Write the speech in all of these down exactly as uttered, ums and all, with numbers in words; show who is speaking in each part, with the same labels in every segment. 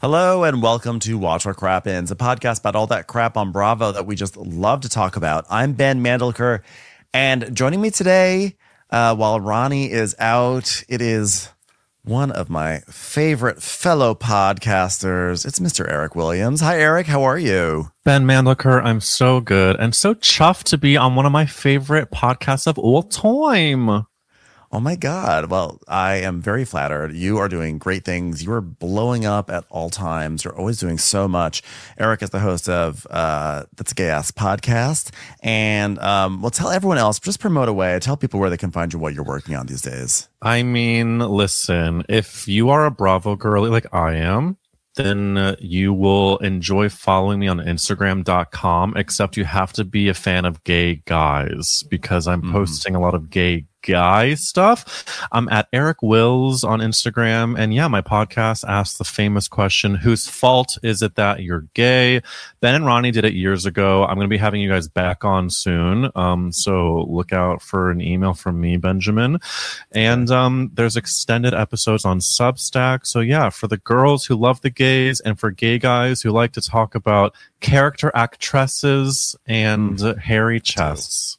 Speaker 1: Hello and welcome to Watch What Crap Ins, a podcast about all that crap on Bravo that we just love to talk about. I'm Ben Mandelker, and joining me today, uh, while Ronnie is out, it is one of my favorite fellow podcasters. It's Mister Eric Williams. Hi, Eric. How are you?
Speaker 2: Ben Mandelker, I'm so good and so chuffed to be on one of my favorite podcasts of all time.
Speaker 1: Oh my God. Well, I am very flattered. You are doing great things. You are blowing up at all times. You're always doing so much. Eric is the host of uh, That's a Gay Ass Podcast. And um, well, tell everyone else, just promote away. Tell people where they can find you, what you're working on these days.
Speaker 2: I mean, listen, if you are a Bravo girly like I am, then uh, you will enjoy following me on Instagram dot com, except you have to be a fan of gay guys because I'm mm. posting a lot of gay guy stuff. I'm at Eric Wills on Instagram. And yeah, my podcast asks the famous question, whose fault is it that you're gay? Ben and Ronnie did it years ago. I'm going to be having you guys back on soon. Um, so look out for an email from me, Benjamin. And um, there's extended episodes on Substack. So yeah, for the girls who love the gays and for gay guys who like to talk about character actresses and mm. hairy chests.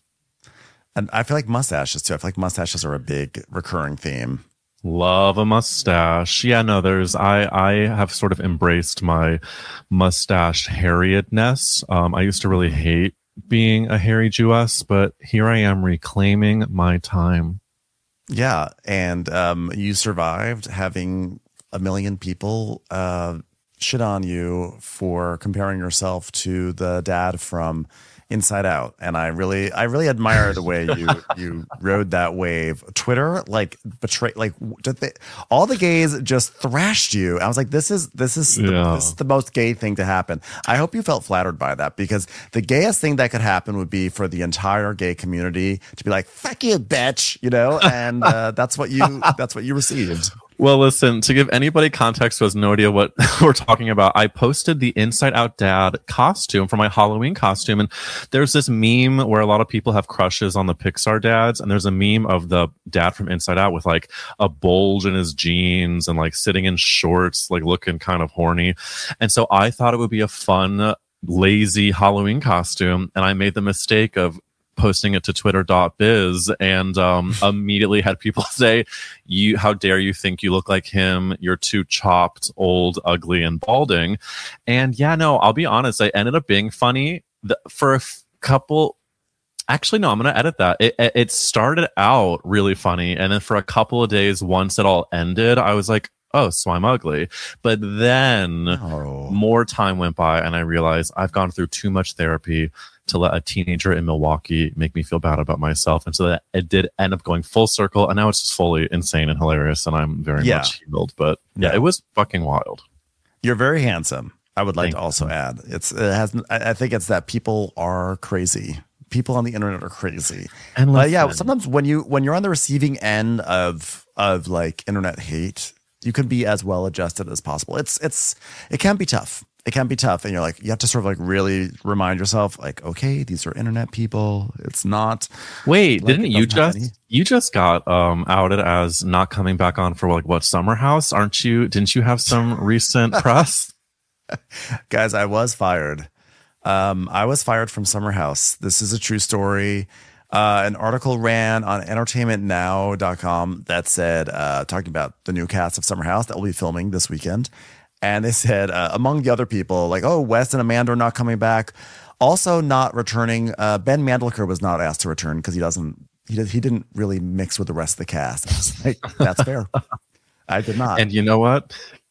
Speaker 1: And I feel like mustaches too. I feel like mustaches are a big recurring theme.
Speaker 2: Love a mustache. Yeah, no, there's, I, I have sort of embraced my mustache harriedness. Um, I used to really hate being a hairy Jewess, but here I am reclaiming my time.
Speaker 1: Yeah. And um, you survived having a million people uh, shit on you for comparing yourself to the dad from Inside Out, and I really, I really admire the way you you rode that wave. Twitter, like betray, like did they, all the gays just thrashed you. I was like, this is this is the,
Speaker 2: yeah.
Speaker 1: this is the most gay thing to happen. I hope you felt flattered by that, because the gayest thing that could happen would be for the entire gay community to be like, "Fuck you, bitch," you know, and uh, that's what you that's what you received.
Speaker 2: Well, listen, to give anybody context who has no idea what we're talking about, I posted the Inside Out Dad costume for my Halloween costume. And there's this meme where a lot of people have crushes on the Pixar dads. And there's a meme of the dad from Inside Out with like a bulge in his jeans and like sitting in shorts, like looking kind of horny. And so I thought it would be a fun, lazy Halloween costume. And I made the mistake of posting it to twitter dot biz and um immediately had people say, you how dare you think you look like him, you're too chopped, old, ugly, and balding. And yeah, no, I'll be honest, I ended up being funny the, for a f- couple actually no I'm gonna edit that. It, it started out really funny, and then for a couple of days, once it all ended, I was like, oh, so I'm ugly. But then oh. more time went by and I realized I've gone through too much therapy to let a teenager in Milwaukee make me feel bad about myself. And so that it did end up going full circle. And now it's just fully insane and hilarious. And I'm very yeah. much healed. But yeah, yeah, it was fucking wild.
Speaker 1: You're very handsome. I would like Thank to also you. add, it's, it has, I think it's that people are crazy. People on the internet are crazy. And uh, yeah, sometimes when you, when you're on the receiving end of, of like internet hate, you can be as well adjusted as possible. It's, it's, it can be tough. It can be tough. And you're like, you have to sort of like really remind yourself, like, okay, these are internet people. It's not.
Speaker 2: Wait, like, didn't you just, any. you just got um, outed as not coming back on for like what, Summer House? Aren't you, didn't you have some recent press?
Speaker 1: Guys, I was fired. Um, I was fired from Summer House. This is a true story. Uh, an article ran on entertainment now dot com that said, uh, talking about the new cast of Summer House that will be filming this weekend. And they said, uh, among the other people, like, oh, Wes and Amanda are not coming back. Also not returning. Uh, Ben Mandelker was not asked to return because he doesn't, he, did, he didn't really mix with the rest of the cast. I was like, that's fair. I did not.
Speaker 2: And you know what?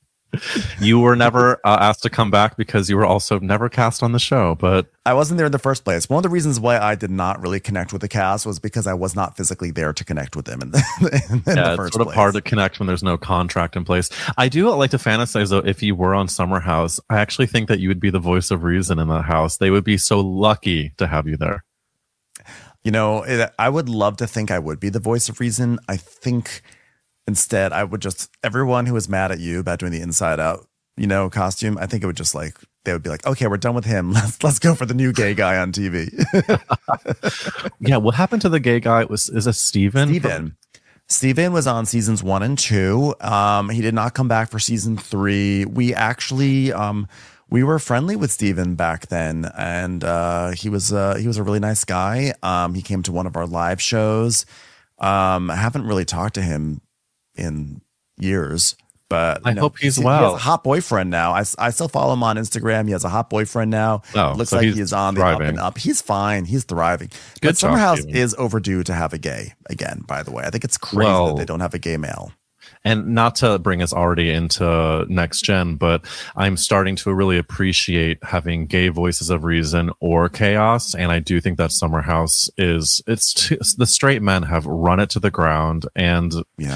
Speaker 2: You were never uh, asked to come back because you were also never cast on the show, but
Speaker 1: I wasn't there in the first place. One of the reasons why I did not really connect with the cast was because I was not physically there to connect with them in the, in
Speaker 2: yeah,
Speaker 1: the first
Speaker 2: it's sort
Speaker 1: place.
Speaker 2: of hard to connect when there's no contract in place. I do like to fantasize, though, if you were on Summer House, I actually think that you would be the voice of reason in that house. They would be so lucky to have you there.
Speaker 1: You know, it, I would love to think I would be the voice of reason. I think instead I would just, everyone who was mad at you about doing the Inside Out, you know, costume, I think it would just like, they would be like, okay, we're done with him. Let's let's go for the new gay guy on T V.
Speaker 2: Yeah, what happened to the gay guy? It was is it Steven?
Speaker 1: Steven. Steven was on seasons one and two. Um, he did not come back for season three. We actually, um, we were friendly with Steven back then, and uh, he was uh, he was a really nice guy. Um, he came to one of our live shows. Um, I haven't really talked to him in years, but
Speaker 2: I
Speaker 1: you know,
Speaker 2: hope he's
Speaker 1: he,
Speaker 2: well.
Speaker 1: He has a hot boyfriend now. I, I still follow him on Instagram. He has a hot boyfriend now.
Speaker 2: Oh,
Speaker 1: it looks
Speaker 2: so
Speaker 1: like
Speaker 2: he's
Speaker 1: he is on the
Speaker 2: thriving.
Speaker 1: up and up. He's fine. He's thriving.
Speaker 2: Good
Speaker 1: But Summer
Speaker 2: job,
Speaker 1: House
Speaker 2: Steven.
Speaker 1: is overdue to have a gay again, by the way. I think it's crazy
Speaker 2: Well,
Speaker 1: that they don't have a gay male.
Speaker 2: And not to bring us already into next gen, but I'm starting to really appreciate having gay voices of reason or chaos. And I do think that Summer House is, it's too, the straight men have run it to the ground, and
Speaker 1: Yeah.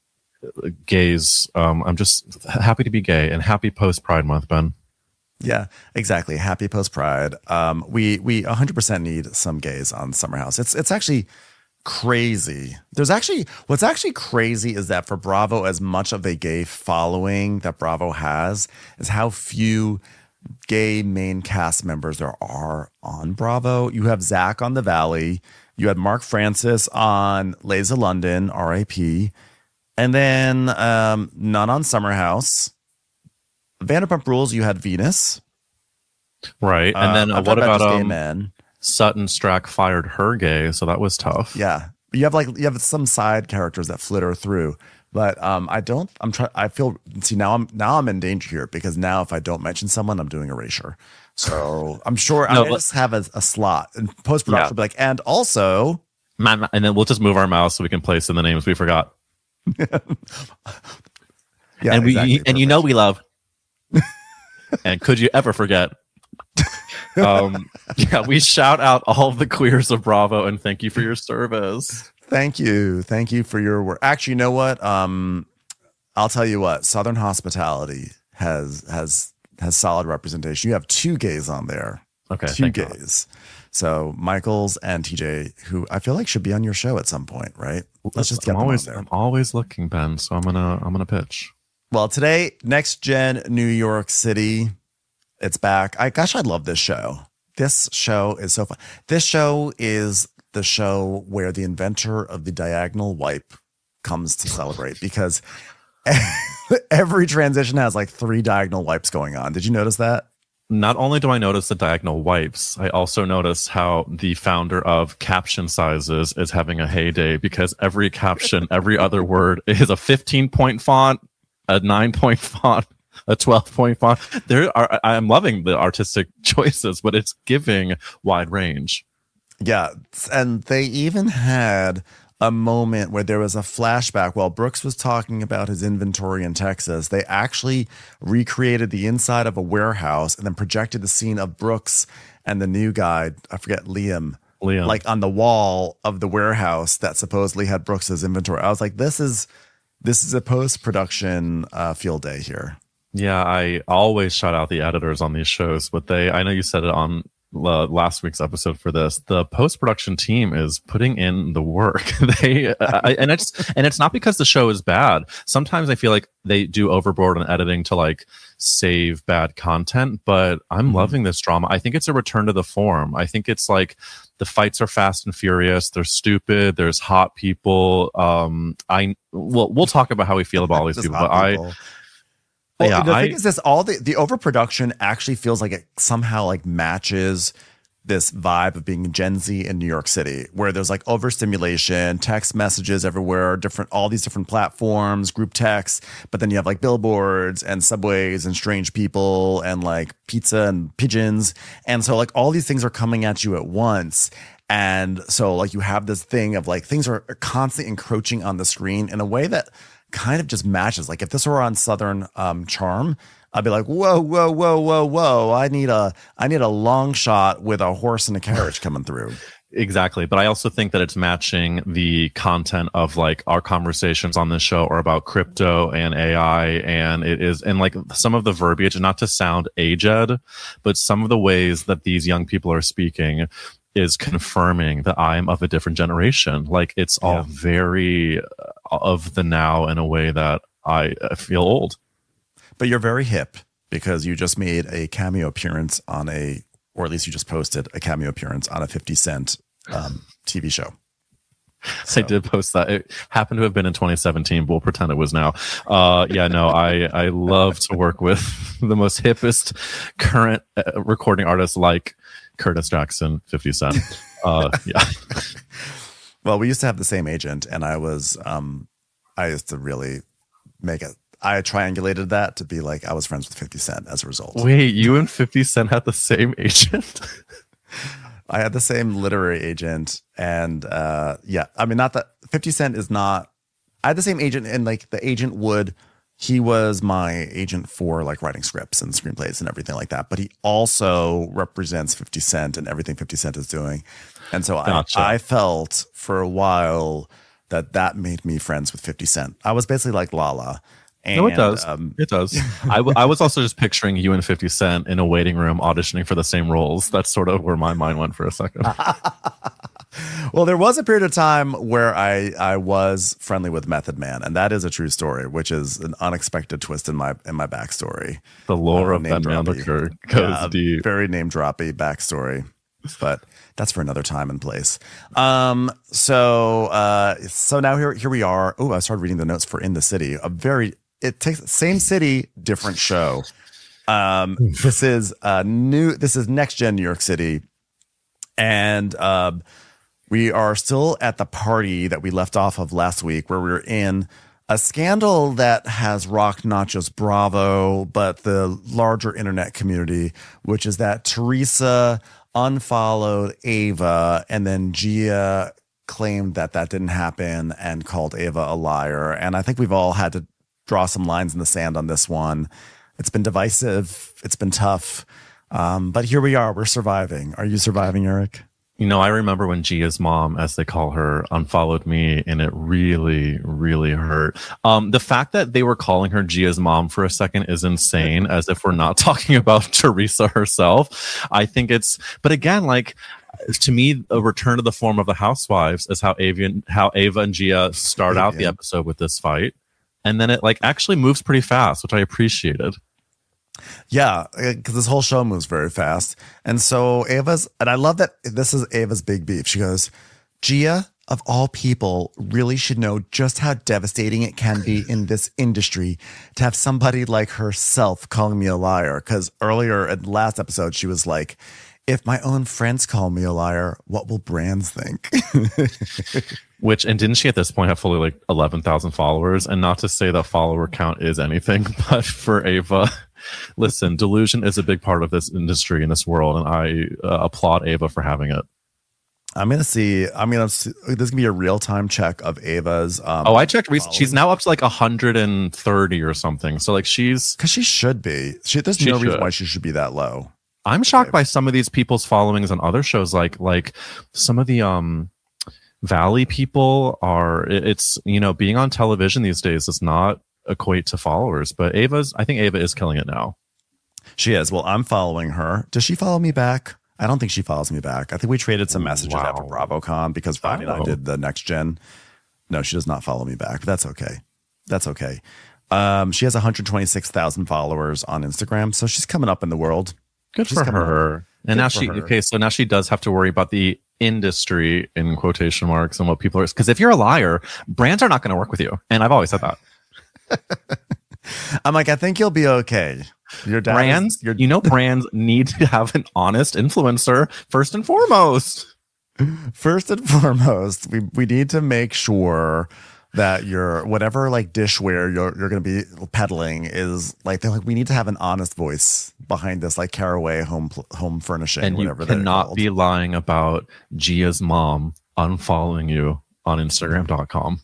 Speaker 2: gays, um, I'm just happy to be gay and happy post Pride Month, Ben.
Speaker 1: Yeah, exactly. Happy post Pride. Um, we we one hundred percent need some gays on Summer House. It's it's actually crazy. There's actually what's actually crazy is that for Bravo, as much of a gay following that Bravo has, is how few gay main cast members there are on Bravo. You have Zach on The Valley. You had Mark Francis on Lays of London, R I P, and then um, none on Summer House. Vanderpump Rules, you had Venus.
Speaker 2: Right. And then
Speaker 1: Uh,
Speaker 2: uh,
Speaker 1: I'm
Speaker 2: what
Speaker 1: talking
Speaker 2: about
Speaker 1: just gay
Speaker 2: um,
Speaker 1: men?
Speaker 2: Sutton Strack fired her gay, so that was tough.
Speaker 1: Yeah, you have like you have some side characters that flitter through, but um, I don't. I'm trying. I feel see now. I'm now I'm in danger here because now if I don't mention someone, I'm doing erasure. So I'm sure
Speaker 2: No,
Speaker 1: I'll
Speaker 2: but-
Speaker 1: just have a, a slot and post production.
Speaker 2: Yeah.
Speaker 1: Will be like, and also,
Speaker 2: Man, and then we'll just move our mouse so we can place in the names we forgot.
Speaker 1: yeah,
Speaker 2: and we
Speaker 1: exactly,
Speaker 2: and you know
Speaker 1: perfect.
Speaker 2: we love. And could you ever forget? Um, yeah, we shout out all of the queers of Bravo and thank you for your service.
Speaker 1: Thank you, thank you for your work. Actually, you know what? Um, I'll tell you what. Southern Hospitality has has has solid representation. You have two gays on there.
Speaker 2: Okay,
Speaker 1: two
Speaker 2: thank God.
Speaker 1: gays. So Michaels and T J, who I feel like should be on your show at some point, right? Let's just get
Speaker 2: I'm
Speaker 1: them
Speaker 2: always
Speaker 1: on there.
Speaker 2: I'm always looking, Ben. So I'm gonna I'm gonna pitch.
Speaker 1: Well, today, Next Gen New York City, it's back. I gosh, I love this show. This show is so fun. This show is the show where the inventor of the diagonal wipe comes to celebrate because every transition has like three diagonal wipes going on. Did you notice that?
Speaker 2: Not only do I notice the diagonal wipes, I also notice how the founder of caption sizes is having a heyday because every caption, every other word is a fifteen point font, a nine point font, a twelve point font. There are, I'm loving the artistic choices, but it's giving wide range.
Speaker 1: Yeah. And they even had a moment where there was a flashback while Brooks was talking about his inventory in Texas. They actually recreated the inside of a warehouse and then projected the scene of Brooks and the new guy, I forget, Liam,
Speaker 2: Liam.
Speaker 1: like on the wall of the warehouse that supposedly had Brooks's inventory. I was like, this is this is a post-production uh, field day here.
Speaker 2: Yeah, I always shout out the editors on these shows, but they, I know you said it on uh, last week's episode for this, the post-production team is putting in the work. they, I, and it's, and it's not because the show is bad. Sometimes I feel like they do overboard on editing to like save bad content, but I'm
Speaker 1: Mm-hmm.
Speaker 2: loving this drama. I think it's a return to the form. I think it's like the fights are fast and furious. They're stupid. There's hot people. Um, I, well, we'll talk about how we feel about all these
Speaker 1: Just
Speaker 2: people,
Speaker 1: hot
Speaker 2: but
Speaker 1: people.
Speaker 2: I,
Speaker 1: Well,
Speaker 2: yeah,
Speaker 1: the
Speaker 2: I-
Speaker 1: thing is this, all the, the overproduction actually feels like it somehow like matches this vibe of being Gen Z in New York City, where there's like overstimulation, text messages everywhere, different, all these different platforms, group texts, but then you have like billboards and subways and strange people and like pizza and pigeons. And so like all these things are coming at you at once. And so like you have this thing of like things are constantly encroaching on the screen in a way that kind of just matches. Like if this were on Southern um, Charm, I'd be like, whoa, whoa, whoa, whoa, whoa. I need a I need a long shot with a horse and a carriage coming through.
Speaker 2: Exactly. But I also think that it's matching the content of like our conversations on this show are about crypto and A I. And it is, and like some of the verbiage, not to sound aged, but some of the ways that these young people are speaking is confirming that I'm of a different generation. Like it's all
Speaker 1: Yeah.
Speaker 2: very of the now in a way that I feel old.
Speaker 1: But you're very hip because you just made a cameo appearance on a, or at least you just posted a cameo appearance on a fifty Cent um, T V show.
Speaker 2: So. I did post that. It happened to have been in twenty seventeen, but we'll pretend it was now. Uh, yeah, no, I, I love to work with the most hippest current uh, recording artists like Curtis Jackson, fifty Cent. Uh, yeah.
Speaker 1: Well, we used to have the same agent, and I was, um, I used to really make it. I triangulated that to be like I was friends with fifty Cent as a result.
Speaker 2: Wait, you and fifty Cent had the same agent?
Speaker 1: I had the same literary agent, and uh, yeah, I mean, not that fifty Cent is not. I had the same agent, and like the agent would, he was my agent for like writing scripts and screenplays and everything like that. But he also represents fifty Cent and everything fifty Cent is doing, and so gotcha. I, I felt for a while that that made me friends with fifty Cent. I was basically like Lala. And,
Speaker 2: no, it does. Um, it does. I, w- I was also just picturing you and fifty Cent in a waiting room auditioning for the same roles. That's sort of where my mind went for a second.
Speaker 1: Well, there was a period of time where I, I was friendly with Method Man, and that is a true story, which is an unexpected twist in my in my backstory.
Speaker 2: The lore uh, of that man goes yeah, deep.
Speaker 1: Very name droppy backstory, but that's for another time and place. Um, so uh, so now here here we are. Oh, I started reading the notes for In the City. A very It takes same city, different show. Um, this is uh new. This is next gen New York City, and um, we are still at the party that we left off of last week, where we were in a scandal that has rocked not just Bravo but the larger internet community, which is that Teresa unfollowed Ava, and then Gia claimed that that didn't happen and called Ava a liar. And I think we've all had to draw some lines in the sand on this one. It's been divisive. It's been tough. Um, but here we are. We're surviving. Are you surviving, Eric?
Speaker 2: You know, I remember when Gia's mom, as they call her, unfollowed me, and it really, really hurt. Um, the fact that they were calling her Gia's mom for a second is insane, as if we're not talking about Teresa herself. I think it's, but again, like, to me, a return to the form of the Housewives is how Ava, how Ava and Gia start out the episode with this fight. And then it like actually moves pretty fast, which I appreciated.
Speaker 1: Yeah, because this whole show moves very fast. And so Ava's, and I love that this is Ava's big beef. She goes, Gia, of all people, really should know just how devastating it can be in this industry to have somebody like herself calling me a liar. Because earlier in the last episode, she was like, if my own friends call me a liar, what will brands think?
Speaker 2: Which, and didn't she at this point have fully like eleven thousand followers? And not to say that follower count is anything, but for Ava, listen, delusion is a big part of this industry in this world. And I uh, applaud Ava for having it.
Speaker 1: I'm going to see, I'm going to see, there's going to be a real time check of Ava's. Um,
Speaker 2: oh, I checked. Recently. She's now up to like one hundred thirty or something. So like she's.
Speaker 1: Because she should be. She, there's she no should. reason why she should be that low.
Speaker 2: I'm shocked by some of these people's followings on other shows. Like, like some of the, um, Valley people are, it's, you know, being on television these days does not equate to followers, but Ava's, I think Ava is killing it now.
Speaker 1: She is. Well, I'm following her. Does she follow me back? I don't think she follows me back. I think we traded some messages wow. after BravoCon because Friday night did the next gen. No, she does not follow me back, but that's okay. That's okay. Um, she has one hundred twenty-six thousand followers on Instagram, so she's coming up in the world.
Speaker 2: Good
Speaker 1: she's
Speaker 2: for her.
Speaker 1: Up.
Speaker 2: And
Speaker 1: Good
Speaker 2: now she, her. okay, so now she does have to worry about the industry in quotation marks and what people are, because if you're a liar, brands are not going to work with you. And I've always said that.
Speaker 1: I'm like, I think you'll be okay. Your dad
Speaker 2: brands,
Speaker 1: is, your-
Speaker 2: you know, brands need to have an honest influencer first and foremost.
Speaker 1: First and foremost, we we need to make sure that your whatever like dishware you're you're going to be peddling is like they're like we need to have an honest voice behind this, like Caraway home home furnishing,
Speaker 2: and
Speaker 1: whatever.
Speaker 2: You cannot be lying about Gia's mom unfollowing you on Instagram dot com.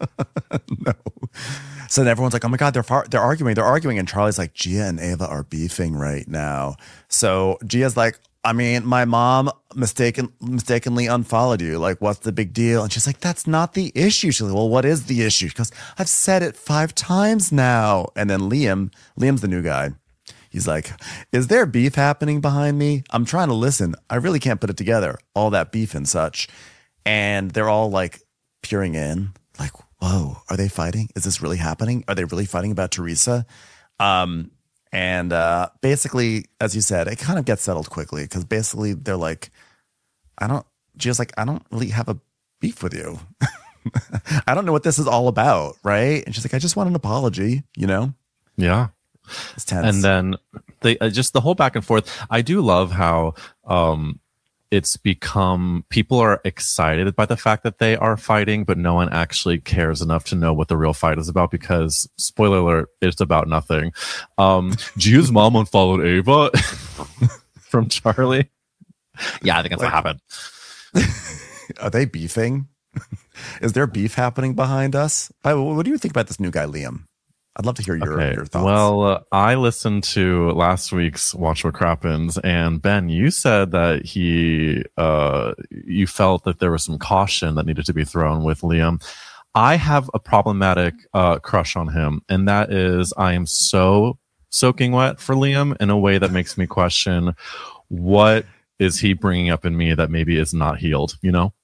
Speaker 1: No. So then everyone's like, oh my God, they're far, they're arguing, they're arguing. And Charlie's like, Gia and Ava are beefing right now. So Gia's like, I mean, my mom mistaken, mistakenly unfollowed you. Like, what's the big deal? And she's like, that's not the issue. She's like, well, what is the issue? She goes, I've said it five times now. And then Liam, Liam's the new guy. He's like, is there beef happening behind me? I'm trying to listen. I really can't put it together. All that beef and such. And they're all like peering in, like, whoa, are they fighting? Is this really happening? Are they really fighting about Teresa? Um, and uh, basically, as you said, it kind of gets settled quickly because basically they're like, I don't, Gia's like, I don't really have a beef with you. I don't know what this is all about, right? And she's like, I just want an apology, you know?
Speaker 2: Yeah.
Speaker 1: It's tense.
Speaker 2: And then they uh, just the whole back and forth. I do love how um, it's become people are excited by the fact that they are fighting, but no one actually cares enough to know what the real fight is about because, spoiler alert, it's about nothing. Um, Gia's mom unfollowed Ava from Charlie. Yeah, I think that's
Speaker 1: Like,
Speaker 2: what happened.
Speaker 1: Are they beefing? Is there beef happening behind us? By the way, what do you think about this new guy, Liam? I'd love to hear your,
Speaker 2: Okay.
Speaker 1: your thoughts.
Speaker 2: Well, uh, I listened to last week's Watch What Crappens, and Ben, you said that he, uh, you felt that there was some caution that needed to be thrown with Liam. I have a problematic uh, crush on him, and that is I am so soaking wet for Liam in a way that makes me question what is he bringing up in me that maybe is not healed, you know?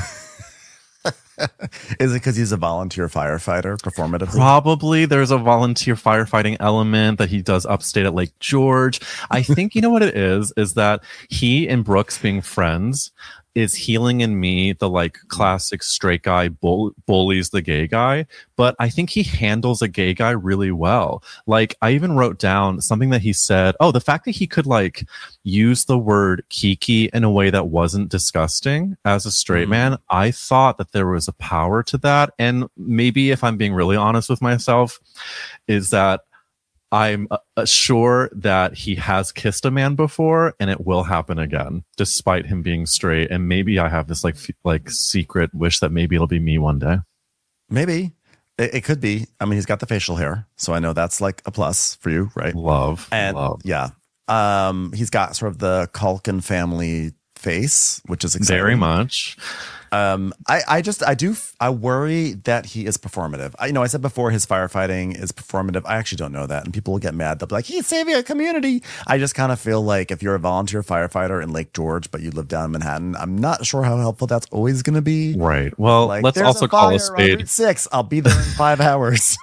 Speaker 1: Is it because he's a volunteer firefighter, performatively?
Speaker 2: Probably there's a volunteer firefighting element that he does upstate at Lake George. I think you know what it is, is that he and Brooks being friends is healing in me the like classic straight guy bull- bullies the gay guy, but I think he handles a gay guy really well. Like I even wrote down something that he said. Oh, the fact that he could like use the word kiki in a way that wasn't disgusting as a straight mm. man. I thought that there was a power to that. And maybe if I'm being really honest with myself, is that I'm uh, sure that he has kissed a man before and it will happen again, despite him being straight. And maybe I have this like f- like secret wish that maybe it'll be me one day.
Speaker 1: Maybe. It, it could be. I mean, he's got the facial hair, so I know that's like a plus for you, right?
Speaker 2: Love.
Speaker 1: And
Speaker 2: love.
Speaker 1: yeah, um, he's got sort of the Culkin family face, which is exciting.
Speaker 2: Very much.
Speaker 1: Um, I, I just, I do, I worry that he is performative. I, you know, I said before his firefighting is performative. I actually don't know that. And people will get mad. They'll be like, he's saving a community. I just kind of feel like if you're a volunteer firefighter in Lake George, but you live down in Manhattan, I'm not sure how helpful that's always going to be.
Speaker 2: Right. Well,
Speaker 1: like,
Speaker 2: let's also
Speaker 1: a
Speaker 2: call a
Speaker 1: on
Speaker 2: spade.
Speaker 1: Route six. I'll be there in five hours.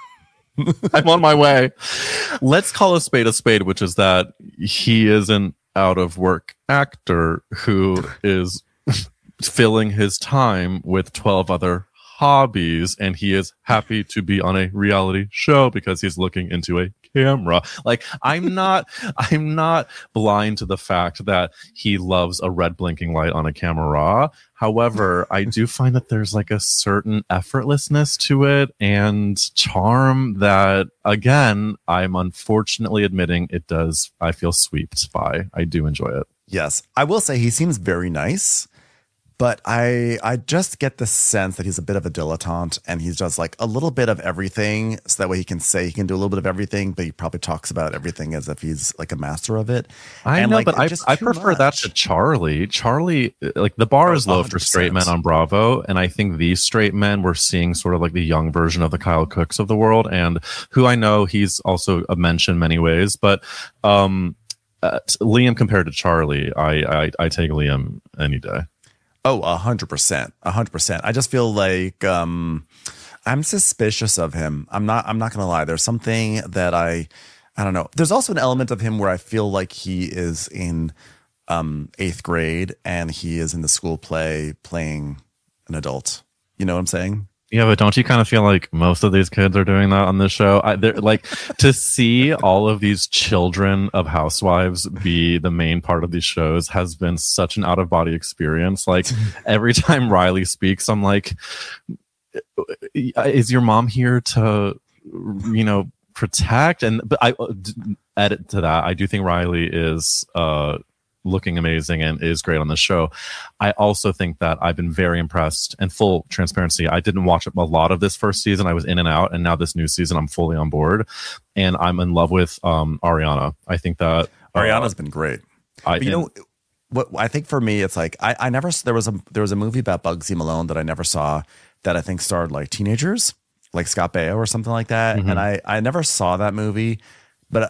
Speaker 2: I'm on my way. Let's call a spade a spade, which is that he is an out of work actor who is filling his time with twelve other hobbies, and he is happy to be on a reality show because he's looking into a camera. Like I'm not I'm not blind to the fact that he loves a red blinking light on a camera. However, I do find that there's like a certain effortlessness to it and charm that, again, I'm unfortunately admitting it does. I feel swept by. I do enjoy it.
Speaker 1: Yes, I will say he seems very nice. But I I just get the sense that he's a bit of a dilettante and he's just like a little bit of everything. So that way he can say he can do a little bit of everything, but he probably talks about everything as if he's like a master of it.
Speaker 2: I
Speaker 1: and
Speaker 2: know,
Speaker 1: like,
Speaker 2: but I, I prefer
Speaker 1: much.
Speaker 2: that to Charlie. Charlie, like the bar
Speaker 1: Oh,
Speaker 2: is low
Speaker 1: one hundred percent.
Speaker 2: for straight men on Bravo. And I think these straight men we're seeing sort of like the young version of the Kyle Cooks of the world. And who I know he's also a mensch in many ways. But um, uh, Liam compared to Charlie, I, I, I take Liam any day.
Speaker 1: Oh, a hundred percent, a hundred percent. I just feel like um, I'm suspicious of him. I'm not. I'm not gonna lie. There's something that I, I don't know. There's also an element of him where I feel like he is in um, eighth grade and he is in the school play playing an adult. You know what I'm saying?
Speaker 2: Yeah, but don't you kind of feel like most of these kids are doing that on this show? I, they're like to see all of these children of housewives be the main part of these shows has been such an out of body experience. Like every time Riley speaks, I'm like, is your mom here to, you know, protect? And but I edit to that. I do think Riley is uh, looking amazing and is great on the show. I also think that I've been very impressed, and full transparency, I didn't watch a lot of this first season. I was in and out, and now this new season I'm fully on board and I'm in love with um Ariana. I think that
Speaker 1: Ariana's uh, been great.
Speaker 2: I,
Speaker 1: but you know what I think for me it's like I, I never there was a there was a movie about Bugsy Malone that I never saw that I think starred like teenagers like Scott Baio or something like that. Mm-hmm. And I I never saw that movie, but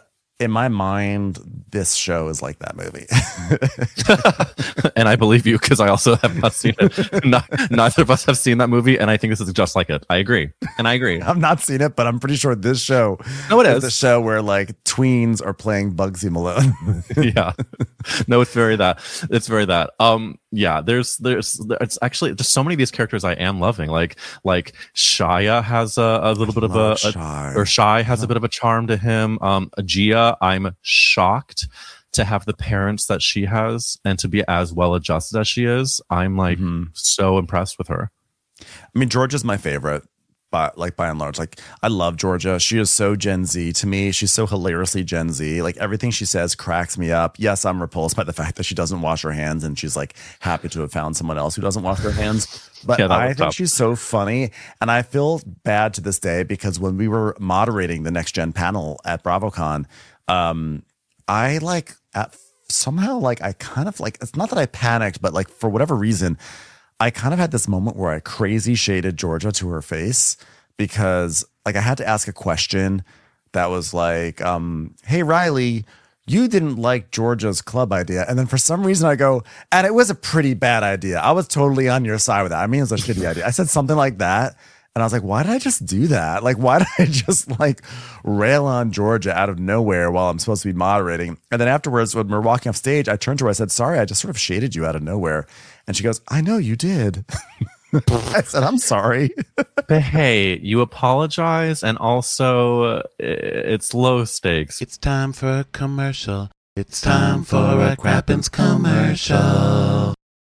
Speaker 1: in my mind, this show is like that movie.
Speaker 2: And I believe you because I also have not seen it. Not, neither of us have seen that movie, and I think this is just like it. I agree, and I agree.
Speaker 1: I've not seen it, but I'm pretty sure this show
Speaker 2: no, it
Speaker 1: is
Speaker 2: is
Speaker 1: the show where like tweens are playing Bugsy Malone.
Speaker 2: Yeah, no, it's very that. It's very that. Um, yeah, there's there's it's actually just so many of these characters I am loving. Like like Shia has a, a little
Speaker 1: I
Speaker 2: bit of a, a
Speaker 1: Shy.
Speaker 2: or Shy has a bit of a charm to him. Um, Gia, I'm shocked to have the parents that she has and to be as well adjusted as she is. I'm like mm-hmm. so impressed with her.
Speaker 1: I mean, Georgia's my favorite, but like by and large, like I love Georgia. She is so Gen Z to me. She's so hilariously Gen Z. Like everything she says cracks me up. Yes, I'm repulsed by the fact that she doesn't wash her hands and she's like happy to have found someone else who doesn't wash their hands. But yeah, I think tough. She's so funny. And I feel bad to this day because when we were moderating the Next Gen panel at BravoCon, um, I like at somehow like I kind of like, it's not that I panicked, but like for whatever reason, I kind of had this moment where I crazy shaded Georgia to her face because like I had to ask a question that was like, um, hey, Riley, you didn't like Georgia's club idea. And then for some reason I go, and it was a pretty bad idea. I was totally on your side with that. I mean, it was a shitty idea. I said something like that. And I was like, why did I just do that? Like, why did I just like rail on Georgia out of nowhere while I'm supposed to be moderating? And then afterwards, when we're walking off stage, I turned to her, I said, sorry, I just sort of shaded you out of nowhere. And she goes, I know you did. I said, I'm sorry.
Speaker 2: But hey, you apologize. And also, uh, it's low stakes.
Speaker 3: It's time for a commercial. It's time for a Crappens commercial.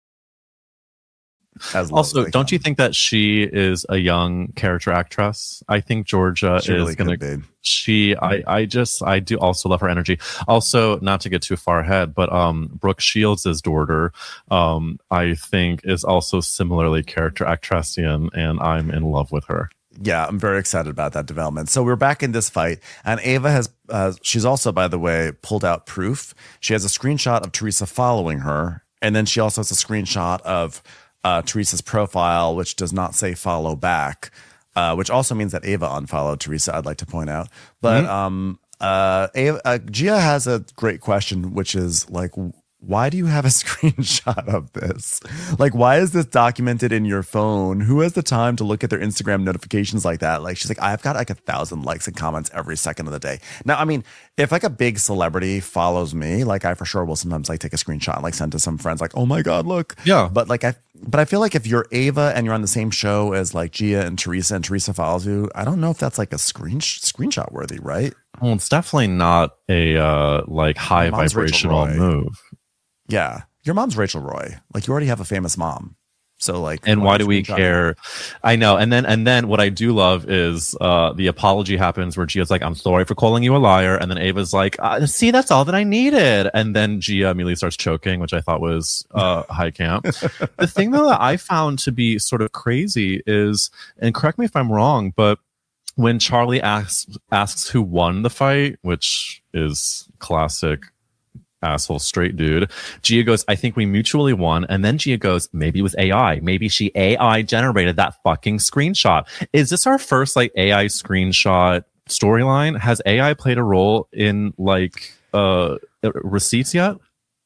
Speaker 2: Also, don't you think that she is a young character actress? I think Georgia
Speaker 1: she
Speaker 2: is
Speaker 1: really
Speaker 2: going
Speaker 1: to.
Speaker 2: She, I, I just, I do also love her energy. Also, not to get too far ahead, but um, Brooke Shields' daughter, um, I think, is also similarly character actressian, and I'm in love with her.
Speaker 1: Yeah, I'm very excited about that development. So we're back in this fight, and Ava has, uh, she's also, by the way, pulled out proof. She has a screenshot of Teresa following her, and then she also has a screenshot of Uh, Teresa's profile, which does not say follow back, uh, which also means that Ava unfollowed Teresa, I'd like to point out. But mm-hmm. um, uh, Ava, uh, Gia has a great question, which is like, why do you have a screenshot of this? Like, why is this documented in your phone? Who has the time to look at their Instagram notifications like that? Like, she's like, I've got like a thousand likes and comments every second of the day. Now, I mean, if like a big celebrity follows me, like I for sure will sometimes like take a screenshot and like send to some friends like, oh my God, look.
Speaker 2: Yeah.
Speaker 1: But like, I, but I feel like if you're Ava and you're on the same show as like Gia and Teresa and Teresa follows you, I don't know if that's like a screen screenshot worthy, right?
Speaker 2: Well, it's definitely not a uh, like high vibrational move.
Speaker 1: Yeah. Your mom's Rachel Roy. Like you already have a famous mom. So like,
Speaker 2: and why, why do we care? I know. And then, and then what I do love is uh, the apology happens where Gia's like, I'm sorry for calling you a liar. And then Ava's like, uh, see, that's all that I needed. And then Gia immediately starts choking, which I thought was uh, high camp. The thing though that I found to be sort of crazy is, and correct me if I'm wrong, but when Charlie asks, asks who won the fight, which is classic asshole straight dude, Gia goes, I think we mutually won. And then Gia goes, maybe it was A I. Maybe she A I generated that fucking screenshot. Is this our first like A I screenshot storyline? Has A I played a role in like uh receipts yet?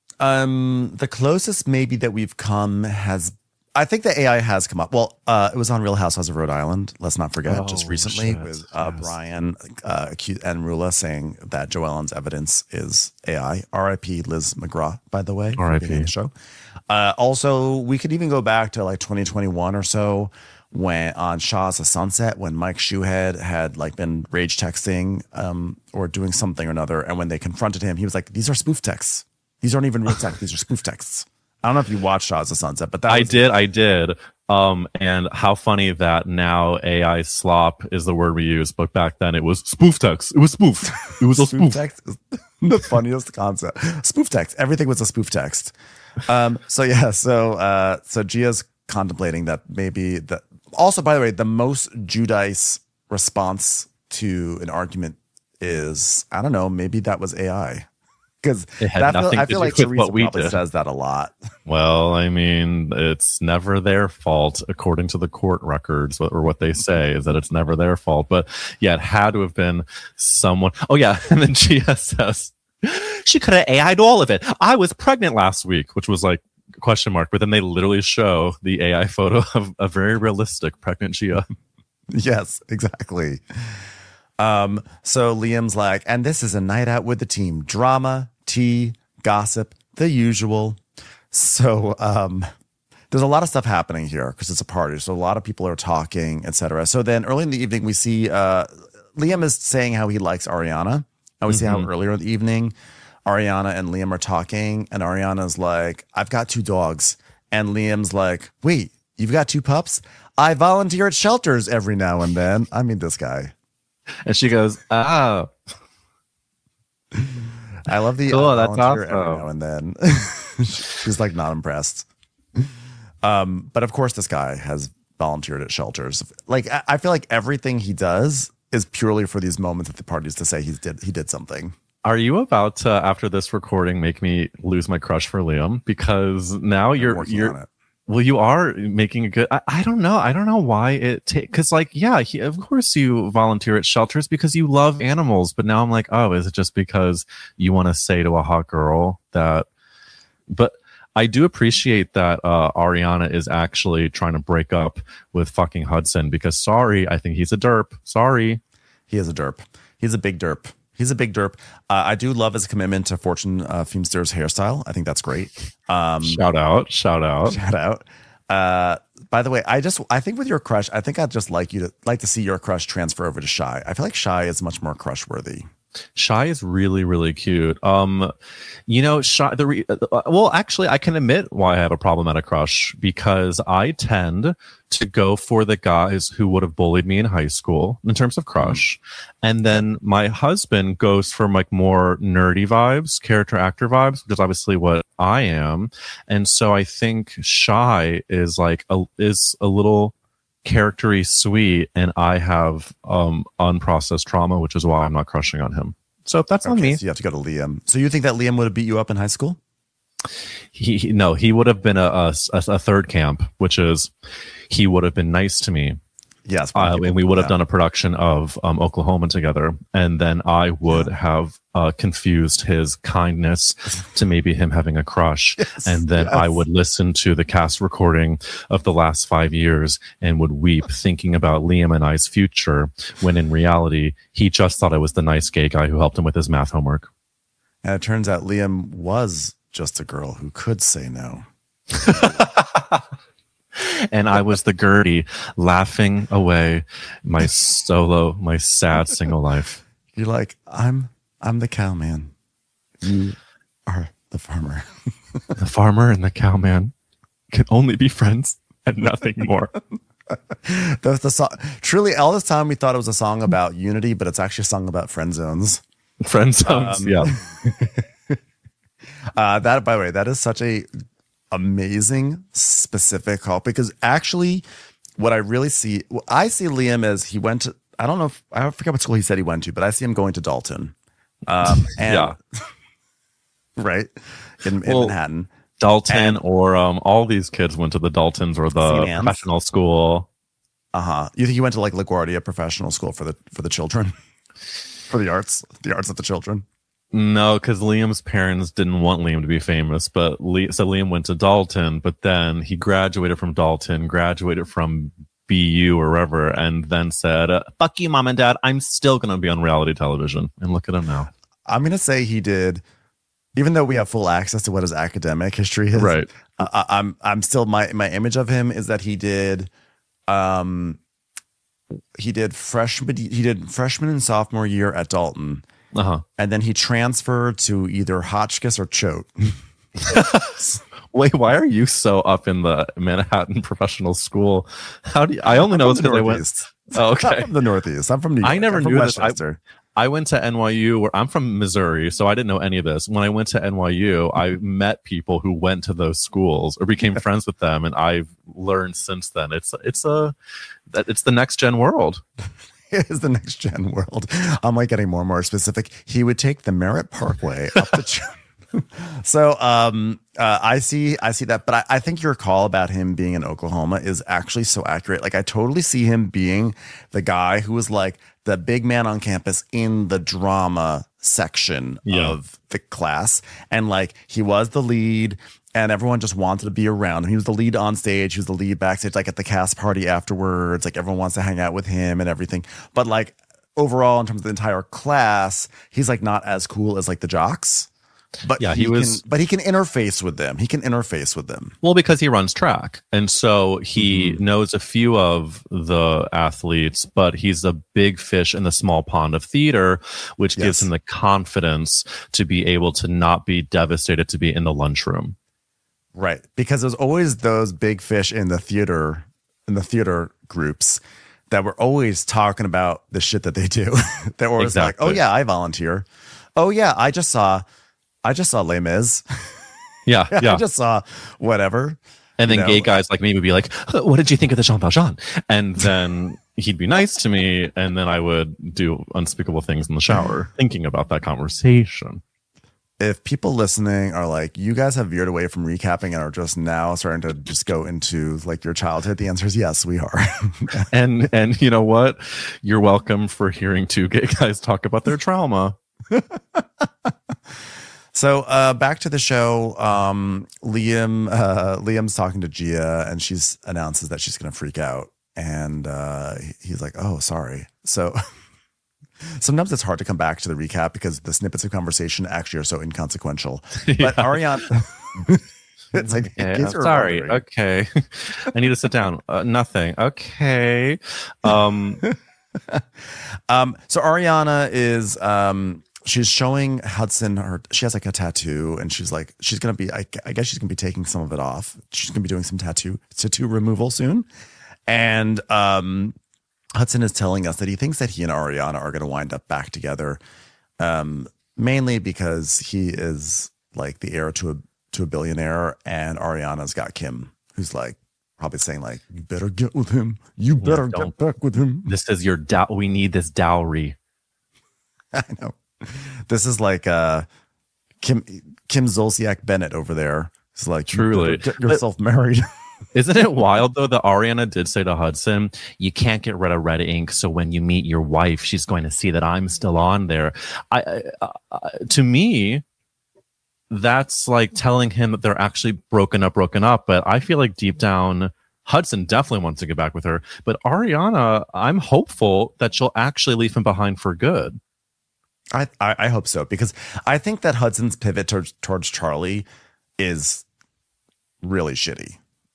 Speaker 1: Um, the closest maybe that we've come has, I think the A I has come up. Well, uh, it was on Real Housewives of Rhode Island. Let's not forget, oh, just recently shit. with uh, yes. Brian uh, and Rula saying that Joellen's evidence is A I. R I P Liz McGraw, by the way.
Speaker 2: R I P
Speaker 1: The show. Uh, also, we could even go back to like twenty twenty-one or so when on Shaw's A Sunset, when Mike Shoehead had like been rage texting um, or doing something or another, and when they confronted him, he was like, "These are spoof texts. These aren't even real texts. These are spoof texts." I don't know if you watched Shaw's A Sunset, but that
Speaker 2: I
Speaker 1: was-
Speaker 2: did, I did. Um, and how funny that now A I slop is the word we use, but back then it was spoof text. It was spoof. It was a spoof.
Speaker 1: Spoof text is the funniest concept. Spoof text. Everything was a spoof text. Um, so yeah, so uh, so Gia's contemplating that maybe that. Also, by the way, the most Judice response to an argument is, I don't know, maybe that was A I. Because
Speaker 2: It had
Speaker 1: I feel,
Speaker 2: nothing
Speaker 1: I
Speaker 2: to
Speaker 1: feel
Speaker 2: do
Speaker 1: like
Speaker 2: with
Speaker 1: Teresa
Speaker 2: what we
Speaker 1: probably
Speaker 2: did.
Speaker 1: says that a lot.
Speaker 2: Well, I mean, it's never their fault, according to the court records, or what they say is that it's never their fault. But yeah, it had to have been someone. Oh, yeah. And then Gia says, she could have A I'd all of it. I was pregnant last week, which was like a question mark. But then they literally show the A I photo of a very realistic pregnant Gia.
Speaker 1: Yes, exactly. Um, so Liam's like, and this is a night out with the team. Drama, tea, gossip, the usual. So um, there's a lot of stuff happening here because it's a party. So a lot of people are talking, et cetera. So then early in the evening, we see uh, Liam is saying how he likes Ariana. And we see how earlier in the evening, Ariana and Liam are talking. And Ariana's like, I've got two dogs. And Liam's like, wait, you've got two pups? I volunteer at shelters every now and then. I mean, this guy.
Speaker 2: And she goes, oh.
Speaker 1: I love the
Speaker 2: Cool,
Speaker 1: uh,
Speaker 2: that's
Speaker 1: volunteer
Speaker 2: awesome.
Speaker 1: every now and then. She's like not impressed. Um, but of course, this guy has volunteered at shelters. Like I, I feel like everything he does is purely for these moments at the parties to say he's did he did something.
Speaker 2: Are you about to, after this recording, make me lose my crush for Liam? Because now
Speaker 1: I'm
Speaker 2: you're
Speaker 1: working
Speaker 2: you're
Speaker 1: on it.
Speaker 2: well, you are making a good. I, I don't know. I don't know why it takes. Because, like, yeah, he, of course you volunteer at shelters because you love animals. But now I'm like, oh, is it just because you want to say to a hot girl that? But I do appreciate that uh, Ariana is actually trying to break up with fucking Hudson because, sorry, I think he's a derp. Sorry,
Speaker 1: He is a derp. He's a big derp. He's a big derp. Uh, I do love his commitment to Fortune uh, Feimster's hairstyle. I think that's great. Um,
Speaker 2: shout out, shout out.
Speaker 1: Shout out. Uh, by the way, I just I think with your crush, I think I'd just like you to like to see your crush transfer over to Shy. I feel like Shy is much more crush worthy.
Speaker 2: Shy is really, really cute. Um, you know, Shy. The re- uh, well, actually, I can admit why I have a problematic crush because I tend to go for the guys who would have bullied me in high school in terms of crush, and then my husband goes for like more nerdy vibes, character actor vibes, which is obviously what I am, and so I think Shy is like a is a little charactery sweet, and I have um unprocessed trauma, which is why I'm not crushing on him. So that's on
Speaker 1: Okay,
Speaker 2: me.
Speaker 1: so you have to go to Liam. So you think that Liam would have beat you up in high school?
Speaker 2: He, he no, he would have been a, a, a third camp, which is he would have been nice to me.
Speaker 1: Yes.
Speaker 2: Uh,
Speaker 1: people-
Speaker 2: and we would have
Speaker 1: yeah.
Speaker 2: done a production of um, Oklahoma together. And then I would have uh, confused his kindness to maybe him having a crush.
Speaker 1: Yes,
Speaker 2: and then
Speaker 1: yes.
Speaker 2: I would listen to the cast recording of the last five years and would weep thinking about Liam and I's future when in reality, he just thought I was the nice gay guy who helped him with his math homework.
Speaker 1: And it turns out Liam was just a girl who could say no.
Speaker 2: And I was the Gertie laughing away my solo, my sad single life.
Speaker 1: You're like, I'm I'm the cowman. You are the farmer.
Speaker 2: The farmer and the cowman can only be friends and nothing more.
Speaker 1: That's the song. Truly, all this time we thought it was a song about unity, but it's actually a song about friend zones.
Speaker 2: Friend zones,
Speaker 1: Um,
Speaker 2: yeah.
Speaker 1: Uh, that, by the way, that is such a amazing specific call because actually, what I really see, well, I see Liam as he went to. I don't know if I forget what school he said he went to, but I see him going to Dalton. Um, and,
Speaker 2: Yeah.
Speaker 1: right in, in
Speaker 2: Well,
Speaker 1: Manhattan.
Speaker 2: Dalton
Speaker 1: And-
Speaker 2: or um, all these kids went to the Daltons or the
Speaker 1: Saint Anne's?
Speaker 2: professional school.
Speaker 1: Uh huh. You think he went to like LaGuardia Professional School for the for the children, for the arts, the arts of the children?
Speaker 2: No, because Liam's parents didn't want Liam to be famous, but Le- so Liam went to Dalton, but then he graduated from Dalton, graduated from B U or wherever, and then said, uh, fuck you, mom and dad, I'm still going to be on reality television. And look at him now.
Speaker 1: I'm gonna say he did, even though we have full access to what his academic history is.
Speaker 2: Right.
Speaker 1: I, I- I'm I'm still my my image of him is that he did, um, he did freshman he did freshman and sophomore year at Dalton,
Speaker 2: Uh-huh.
Speaker 1: and then he transferred to either Hotchkiss or Choate.
Speaker 2: Wait, why are you so up in the Manhattan professional school? How do you, I only know it's because I went. Oh,
Speaker 1: I'm
Speaker 2: okay.
Speaker 1: from the Northeast. I'm from New York.
Speaker 2: I never
Speaker 1: I'm from
Speaker 2: knew this. I-
Speaker 1: Westchester.
Speaker 2: I went to N Y U where I'm from Missouri, so I didn't know any of this. When I went to N Y U, I met people who went to those schools or became friends with them, and I've learned since then. It's it's a that it's the next gen world.
Speaker 1: is the next gen world. I'm like getting more and more specific. He would take the Merritt Parkway up the. So um, uh, I see, I see that, but I, I think your call about him being in Oklahoma is actually so accurate. Like I totally see him being the guy who was like the big man on campus in the drama section
Speaker 2: Yeah.
Speaker 1: of the class, and like he was the lead, and everyone just wanted to be around him. He was the lead on stage, he was the lead backstage, like at the cast party afterwards. Like everyone wants to hang out with him and everything. But like overall, in terms of the entire class, he's like not as cool as like the jocks. But
Speaker 2: Yeah,
Speaker 1: he,
Speaker 2: he was-
Speaker 1: can, but he can interface with them. He can interface with them.
Speaker 2: Well, because he runs track. And so he
Speaker 1: Mm-hmm.
Speaker 2: knows a few of the athletes, but he's a big fish in the small pond of theater, which
Speaker 1: Yes.
Speaker 2: gives him the confidence to be able to not be devastated to be in the lunchroom.
Speaker 1: Right. Because there's always those big fish in the theater, in the theater groups that were always talking about the shit that they do. They're always like,
Speaker 2: Exactly.
Speaker 1: oh yeah, I volunteer. Oh yeah, I just saw, I just saw Les Mis.
Speaker 2: Yeah, yeah.
Speaker 1: I just saw whatever.
Speaker 2: And then
Speaker 1: you know.
Speaker 2: gay guys like me would be like, "Uh, what did you think of the Jean Valjean? And then he'd be nice to me. And then I would do unspeakable things in the shower, thinking about that conversation.
Speaker 1: If people listening are like, you guys have veered away from recapping and are just now starting to just go into like your childhood, the answer is yes, we are.
Speaker 2: And, and you know what? You're welcome for hearing two gay guys talk about their trauma.
Speaker 1: So uh, back to the show. Um, Liam, uh, Liam's talking to Gia, and she's announces that she's going to freak out, and uh, he- he's like, "Oh, sorry." So sometimes it's hard to come back to the recap because the snippets of conversation actually are so inconsequential. But Ariana, it's like, in
Speaker 2: Yeah,
Speaker 1: case you're
Speaker 2: sorry.
Speaker 1: wondering.
Speaker 2: Okay. I need to sit down. Uh, nothing. Okay. Um,
Speaker 1: Um, so Ariana is um she's showing Hudson her she has like a tattoo, and she's like she's gonna be I, I guess she's gonna be taking some of it off. She's gonna be doing some tattoo tattoo removal soon. And um Hudson is telling us that he thinks that he and Ariana are gonna wind up back together. Um mainly because he is like the heir to a to a billionaire, and Ariana's got Kim, who's like probably saying like, you better get with him. You better
Speaker 2: don't.
Speaker 1: get back with him.
Speaker 2: this is your dow. We need this dowry.
Speaker 1: I know. This is like uh, Kim Kim Zolciak Bennett over there. It's like, you
Speaker 2: Truly.
Speaker 1: better get yourself married.
Speaker 2: Isn't it wild though that Ariana did say to Hudson, you can't get rid of red ink. So when you meet your wife, she's going to see that I'm still on there. I, I, I to me, that's like telling him that they're actually broken up, broken up. But I feel like deep down, Hudson definitely wants to get back with her. But Ariana, I'm hopeful that she'll actually leave him behind for good.
Speaker 1: I, I I hope so, because I think that Hudson's pivot towards towards Charlie is really shitty.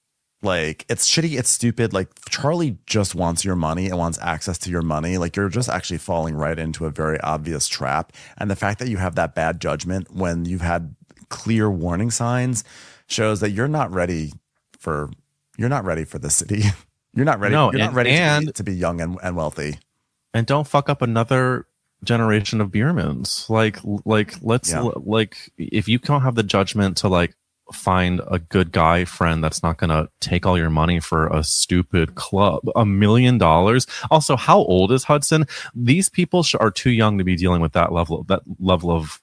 Speaker 1: Like, it's shitty, it's stupid. Like, Charlie just wants your money and wants access to your money. Like, you're just actually falling right into a very obvious trap. And the fact that you have that bad judgment when you've had clear warning signs shows that you're not ready for you're not ready for the city. You're not ready.
Speaker 2: No,
Speaker 1: you're not
Speaker 2: and-
Speaker 1: ready to, be,
Speaker 2: and-
Speaker 1: to be young and, and wealthy.
Speaker 2: And don't fuck up another generation of Biermans. Like, like, let's
Speaker 1: Yeah.
Speaker 2: like, if you don't have the judgment to like find a good guy friend that's not going to take all your money for a stupid club, a million dollars. Also, how old is Hudson? These people sh- are too young to be dealing with that level, that level of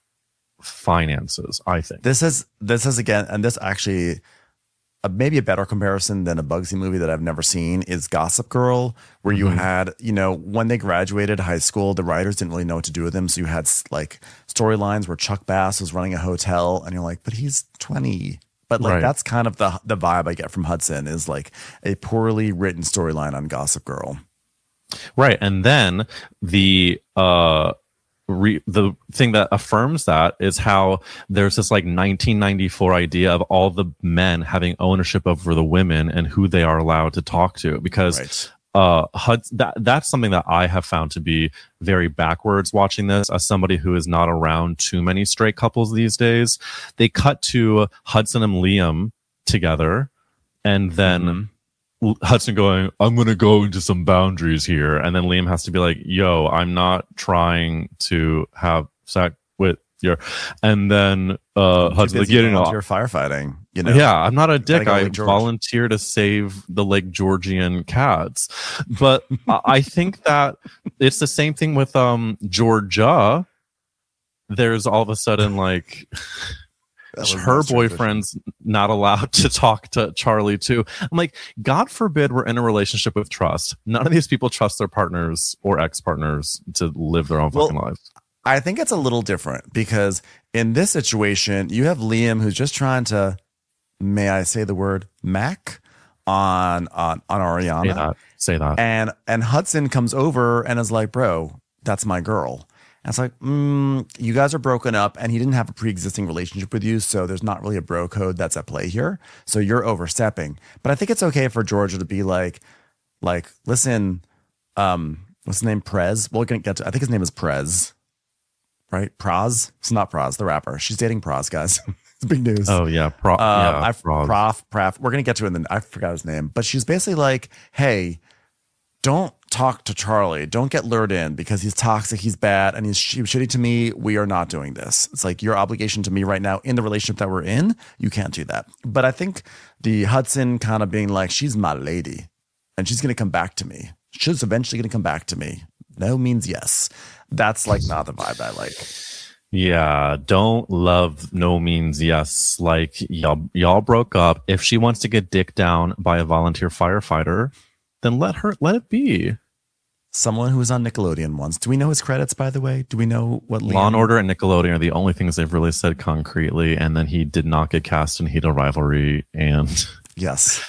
Speaker 2: finances, I think.
Speaker 1: This is this is again, and this actually uh, maybe a better comparison than a Bugsy movie that I've never seen is Gossip Girl, where you
Speaker 2: Mhm.
Speaker 1: had, you know, when they graduated high school, the writers didn't really know what to do with them. So you had s- like storylines where Chuck Bass was running a hotel, and you're like, but he's twenty. But like
Speaker 2: Right.
Speaker 1: that's kind of the the vibe I get from Hudson, is like a poorly written storyline on Gossip Girl.
Speaker 2: Right. And then the uh re- the thing that affirms that is how there's this like nineteen ninety-four idea of all the men having ownership over the women and who they are allowed to talk to, because
Speaker 1: Right.
Speaker 2: uh Hud- that that's something that I have found to be very backwards watching this as somebody who is not around too many straight couples these days. They cut to Hudson and Liam together, and then
Speaker 1: Mhm.
Speaker 2: L- Hudson going, I'm going to go into some boundaries here. And then Liam has to be like, yo, I'm not trying to have sex with your. And then uh,
Speaker 1: Too
Speaker 2: Hudson's like,
Speaker 1: busy
Speaker 2: yeah, no,
Speaker 1: volunteer firefighting. You know?
Speaker 2: Yeah, I'm not a dick.
Speaker 1: go
Speaker 2: I
Speaker 1: Lake George.
Speaker 2: volunteer to save the Lake Georgian cats. But I I think that it's the same thing with um Georgia. There's all of a sudden like
Speaker 1: That was
Speaker 2: her
Speaker 1: nice transition.
Speaker 2: boyfriend's not allowed to talk to Charlie too. I'm like, God forbid we're in a relationship with trust. None of these people trust their partners or ex-partners to live their own
Speaker 1: Well,
Speaker 2: fucking lives.
Speaker 1: I think it's a little different because in this situation, you have Liam who's just trying to, may I say the word, mac on on on Ariana.
Speaker 2: Say that. Say that.
Speaker 1: And and Hudson comes over and is like, bro, that's my girl. And it's like, mm, you guys are broken up and he didn't have a pre-existing relationship with you. So there's not really a bro code that's at play here. So you're overstepping. But I think it's okay for Georgia to be like, like, listen, um, what's his name? Prez. We're going to get to, I think his name is Prez, right? Praz. It's not Praz, the rapper. She's dating Praz, guys. It's big news.
Speaker 2: Oh yeah, pro-
Speaker 1: Uh,
Speaker 2: yeah,
Speaker 1: I,
Speaker 2: Rob.
Speaker 1: prof, prof. We're gonna get to it. In the, I forgot his name, but she's basically like, "Hey, don't talk to Charlie. Don't get lured in because he's toxic. He's bad, and he's sh- shitty to me. We are not doing this. It's like your obligation to me right now in the relationship that we're in. You can't do that." But I think the Hudson kind of being like, "She's my lady, and she's gonna come back to me. She's eventually gonna come back to me." No means yes. That's like not the vibe I like.
Speaker 2: Yeah, don't love no means yes. Like y'all, y'all broke up. If she wants to get dicked down by a volunteer firefighter, then let her let it be.
Speaker 1: Someone who was on Nickelodeon once. Do we know his credits, by the way? Do we know what
Speaker 2: Law and
Speaker 1: Liam-
Speaker 2: Order and Nickelodeon are the only things they've really said concretely. And then he did not get cast in Heat of Rivalry. And
Speaker 1: Yes.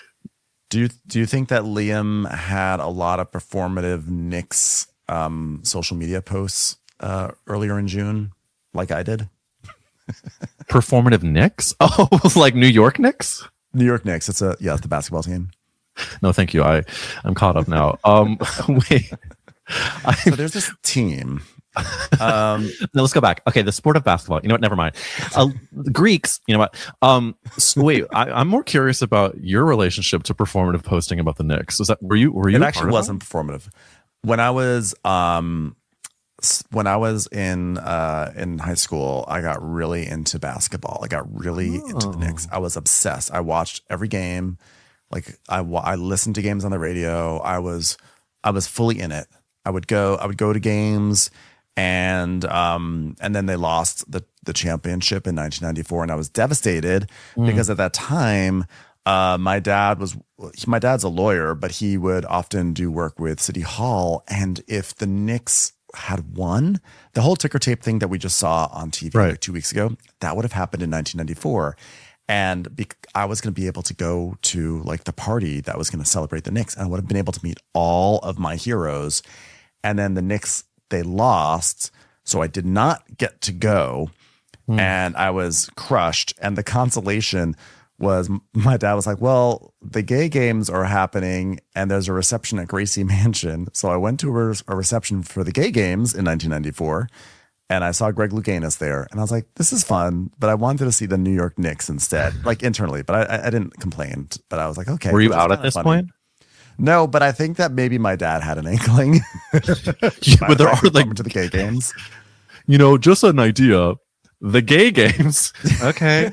Speaker 1: Do you do you think that Liam had a lot of performative Knicks um, social media posts uh, earlier in June, like I did?
Speaker 2: performative Knicks? Oh, like New York Knicks?
Speaker 1: New York Knicks. It's a yeah, it's the basketball team.
Speaker 2: No, thank you. I I'm caught up now. Um, wait. I,
Speaker 1: So there's this team. Um,
Speaker 2: no, let's go back. Okay, the sport of basketball. You know what? Never mind. Uh, the Greeks. You know what? Um, so wait, I, I'm more curious about your relationship to performative posting about the Knicks. Is that were you? Were you?
Speaker 1: it
Speaker 2: a
Speaker 1: actually
Speaker 2: part of
Speaker 1: wasn't performative. When I was um, s- when I was in uh, in high school, I got really into basketball. I got really into the
Speaker 2: Oh.
Speaker 1: Knicks. I was obsessed. I watched every game. Like I, wa- I listened to games on the radio. I was, I was fully in it. I would go, I would go to games, and um, and then they lost the the championship in nineteen ninety-four, and I was devastated
Speaker 2: Mm.
Speaker 1: because at that time, uh, my dad was, my dad's a lawyer, but he would often do work with City Hall, and if the Knicks had won, the whole ticker tape thing that we just saw on T V
Speaker 2: Right.
Speaker 1: like two weeks ago, that would have happened in nineteen ninety-four. And be- I was going to be able to go to like the party that was going to celebrate the Knicks. And I would have been able to meet all of my heroes. And then the Knicks, they lost. So I did not get to go. And I was crushed. And the consolation was my dad was like, well, the gay games are happening and there's a reception at Gracie Mansion. So I went to a, a reception for the gay games in nineteen ninety-four. And I saw Greg Louganis there, and I was like, "This is fun," but I wanted to see the New York Knicks instead, like internally. But I, I didn't complain. But I was like, "Okay."
Speaker 2: Were you
Speaker 1: this is
Speaker 2: out at
Speaker 1: kinda
Speaker 2: this
Speaker 1: funny.
Speaker 2: point?
Speaker 1: No, but I think that maybe my dad had an inkling.
Speaker 2: But there are like,
Speaker 1: to the gay games.
Speaker 2: you know, just an idea. The gay games. Okay.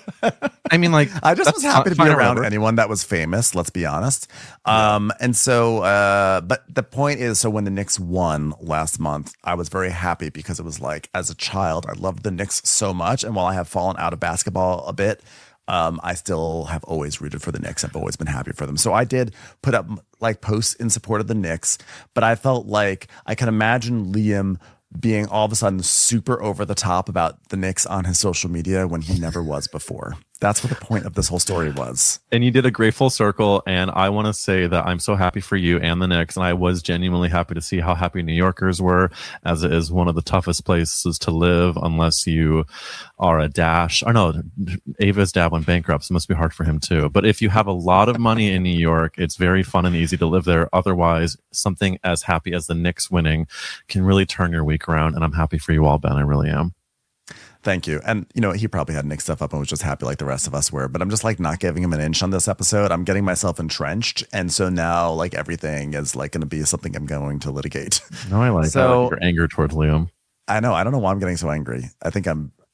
Speaker 2: I mean, like,
Speaker 1: I just
Speaker 2: that's
Speaker 1: was happy to be
Speaker 2: fine or
Speaker 1: around
Speaker 2: whatever.
Speaker 1: anyone that was famous. Let's be honest. Um, and so, uh, but the point is, so when the Knicks won last month, I was very happy because it was like, as a child, I loved the Knicks so much, and while I have fallen out of basketball a bit, um, I still have always rooted for the Knicks. I've always been happy for them. So I did put up like posts in support of the Knicks, but I felt like I can imagine Liam being all of a sudden super over the top about the Knicks on his social media when he never was before. That's what the point of this whole story was.
Speaker 2: And you did a great full circle. And I want to say that I'm so happy for you and the Knicks. And I was genuinely happy to see how happy New Yorkers were, as it is one of the toughest places to live unless you are a Dash. Or no, Ava's dad went bankrupt, so it must be hard for him too. But if you have a lot of money in New York, it's very fun and easy to live there. Otherwise, something as happy as the Knicks winning can really turn your week around. And I'm happy for you all, Ben. I really am.
Speaker 1: Thank you. And, you know, he probably had Nick stuff up and was just happy like the rest of us were. But I'm just like not giving him an inch on this episode. I'm getting myself entrenched. And so now like everything is like going to be something I'm going to litigate.
Speaker 2: No, I like,
Speaker 1: So-
Speaker 2: I like your anger towards Liam.
Speaker 1: I know. I don't know why I'm getting so angry. I think I'm,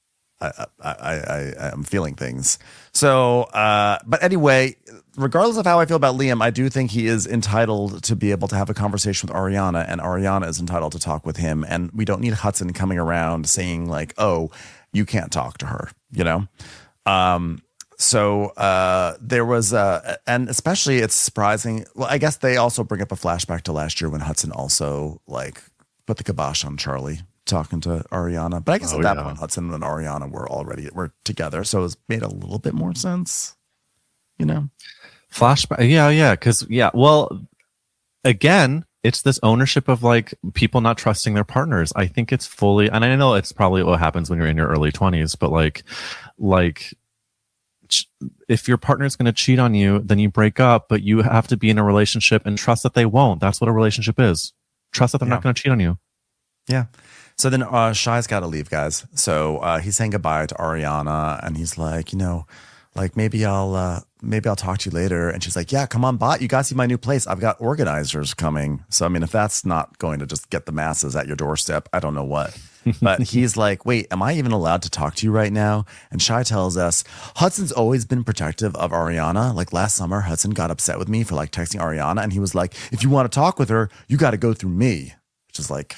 Speaker 1: I, I, I, I'm feeling things. So, uh, but anyway, regardless of how I feel about Liam, I do think he is entitled to be able to have a conversation with Ariana, and Ariana is entitled to talk with him. And we don't need Hudson coming around saying like, "Oh, you can't talk to her," you know. Um, so uh, there was, uh, and especially it's surprising. Well, I guess they also bring up a flashback to last year when Hudson also like put the kibosh on Charlie talking to Ariana. But I guess
Speaker 2: Oh,
Speaker 1: at that
Speaker 2: yeah.
Speaker 1: point, Hudson and Ariana were already were together, so it made a little bit more sense, you know.
Speaker 2: Flashback. Yeah, yeah. Because, yeah, well, again, it's this ownership of like people not trusting their partners. I think it's fully, and I know it's probably what happens when you're in your early twenties, but like, like, ch- if your partner is going to cheat on you, then you break up, but you have to be in a relationship and trust that they won't. That's what a relationship is. Trust that they're
Speaker 1: Yeah.
Speaker 2: not going to cheat on you.
Speaker 1: Yeah. So then uh, Shy's got to leave, guys. So uh, he's saying goodbye to Ariana, and he's like, you know, like maybe I'll uh, maybe I'll talk to you later. And she's like, yeah, come on by. You got to see my new place. I've got organizers coming. So I mean, if that's not going to just get the masses at your doorstep, I don't know what. But he's like, wait, am I even allowed to talk to you right now? And Shy tells us Hudson's always been protective of Ariana. Like last summer, Hudson got upset with me for like texting Ariana, and he was like, if you want to talk with her, you got to go through me, which is like.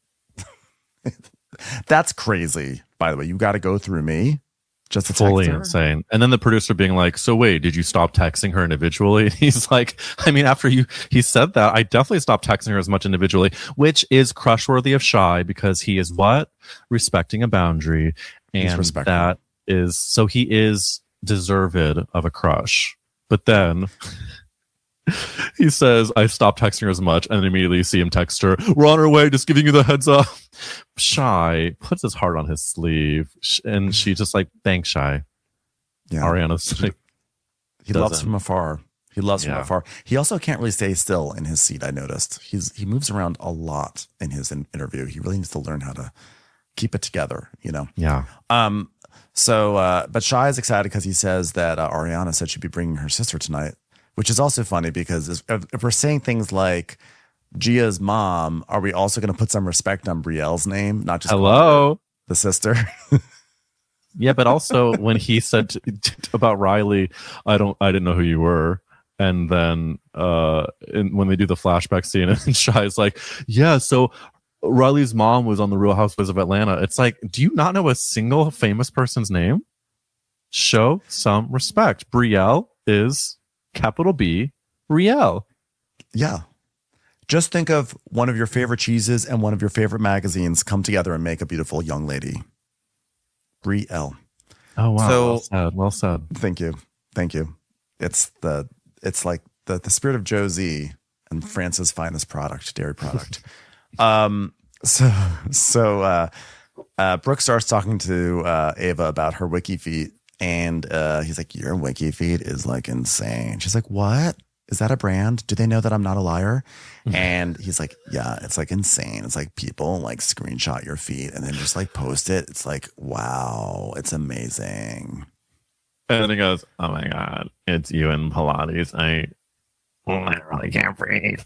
Speaker 1: That's crazy, by the way. You got to go through me just to
Speaker 2: Fully
Speaker 1: text her?
Speaker 2: insane. And then the producer being like, so wait, did you stop texting her individually? And he's like, I mean, after you he said that, I definitely stopped texting her as much individually, which is crush worthy of Shy, because he is what? Respecting a boundary.
Speaker 1: He's
Speaker 2: And
Speaker 1: respectful.
Speaker 2: that is, so he is deserved of a crush. But then he says, I stopped texting her as much, and then immediately you see him text her, we're on our way, just giving you the heads up. Shy puts his heart on his sleeve, sh- and she just like, thanks, Shy.
Speaker 1: Yeah.
Speaker 2: Ariana's like,
Speaker 1: He loves
Speaker 2: doesn't.
Speaker 1: from afar. He loves from
Speaker 2: Yeah.
Speaker 1: afar. He also can't really stay still in his seat, I noticed. He's He moves around a lot in his in- interview. He really needs to learn how to keep it together, you know?
Speaker 2: yeah.
Speaker 1: Um. So, uh, but Shy is excited because he says that uh, Ariana said she'd be bringing her sister tonight, which is also funny because if, if we're saying things like Gia's mom, are we also going to put some respect on Brielle's name, not just call her
Speaker 2: Hello.
Speaker 1: the sister?
Speaker 2: Yeah, but also when he said t- t- about Riley, I don't, I didn't know who you were. And then uh, in, when they do the flashback scene, and Shy's like, yeah, so Riley's mom was on the Real Housewives of Atlanta. It's like, do you not know a single famous person's name? Show some respect. Brielle is capital B, Brielle.
Speaker 1: Yeah. Just think of one of your favorite cheeses and one of your favorite magazines come together and make a beautiful young lady. Brielle.
Speaker 2: Oh wow,
Speaker 1: So-
Speaker 2: well said. Well said.
Speaker 1: Thank you. Thank you. It's the it's like the the spirit of Josie and France's finest product, dairy product. um so so uh uh Brooke starts talking to uh Ava about her wiki feet, and uh he's like, your wiki feet is like insane. She's like, what? Is that a brand? Do they know that I'm not a liar? And he's like, yeah, it's like insane. It's like people like screenshot your feet and then just like post it. It's like, wow, it's amazing.
Speaker 2: And then he goes, oh my God, it's you and Pilates. I literally can't breathe.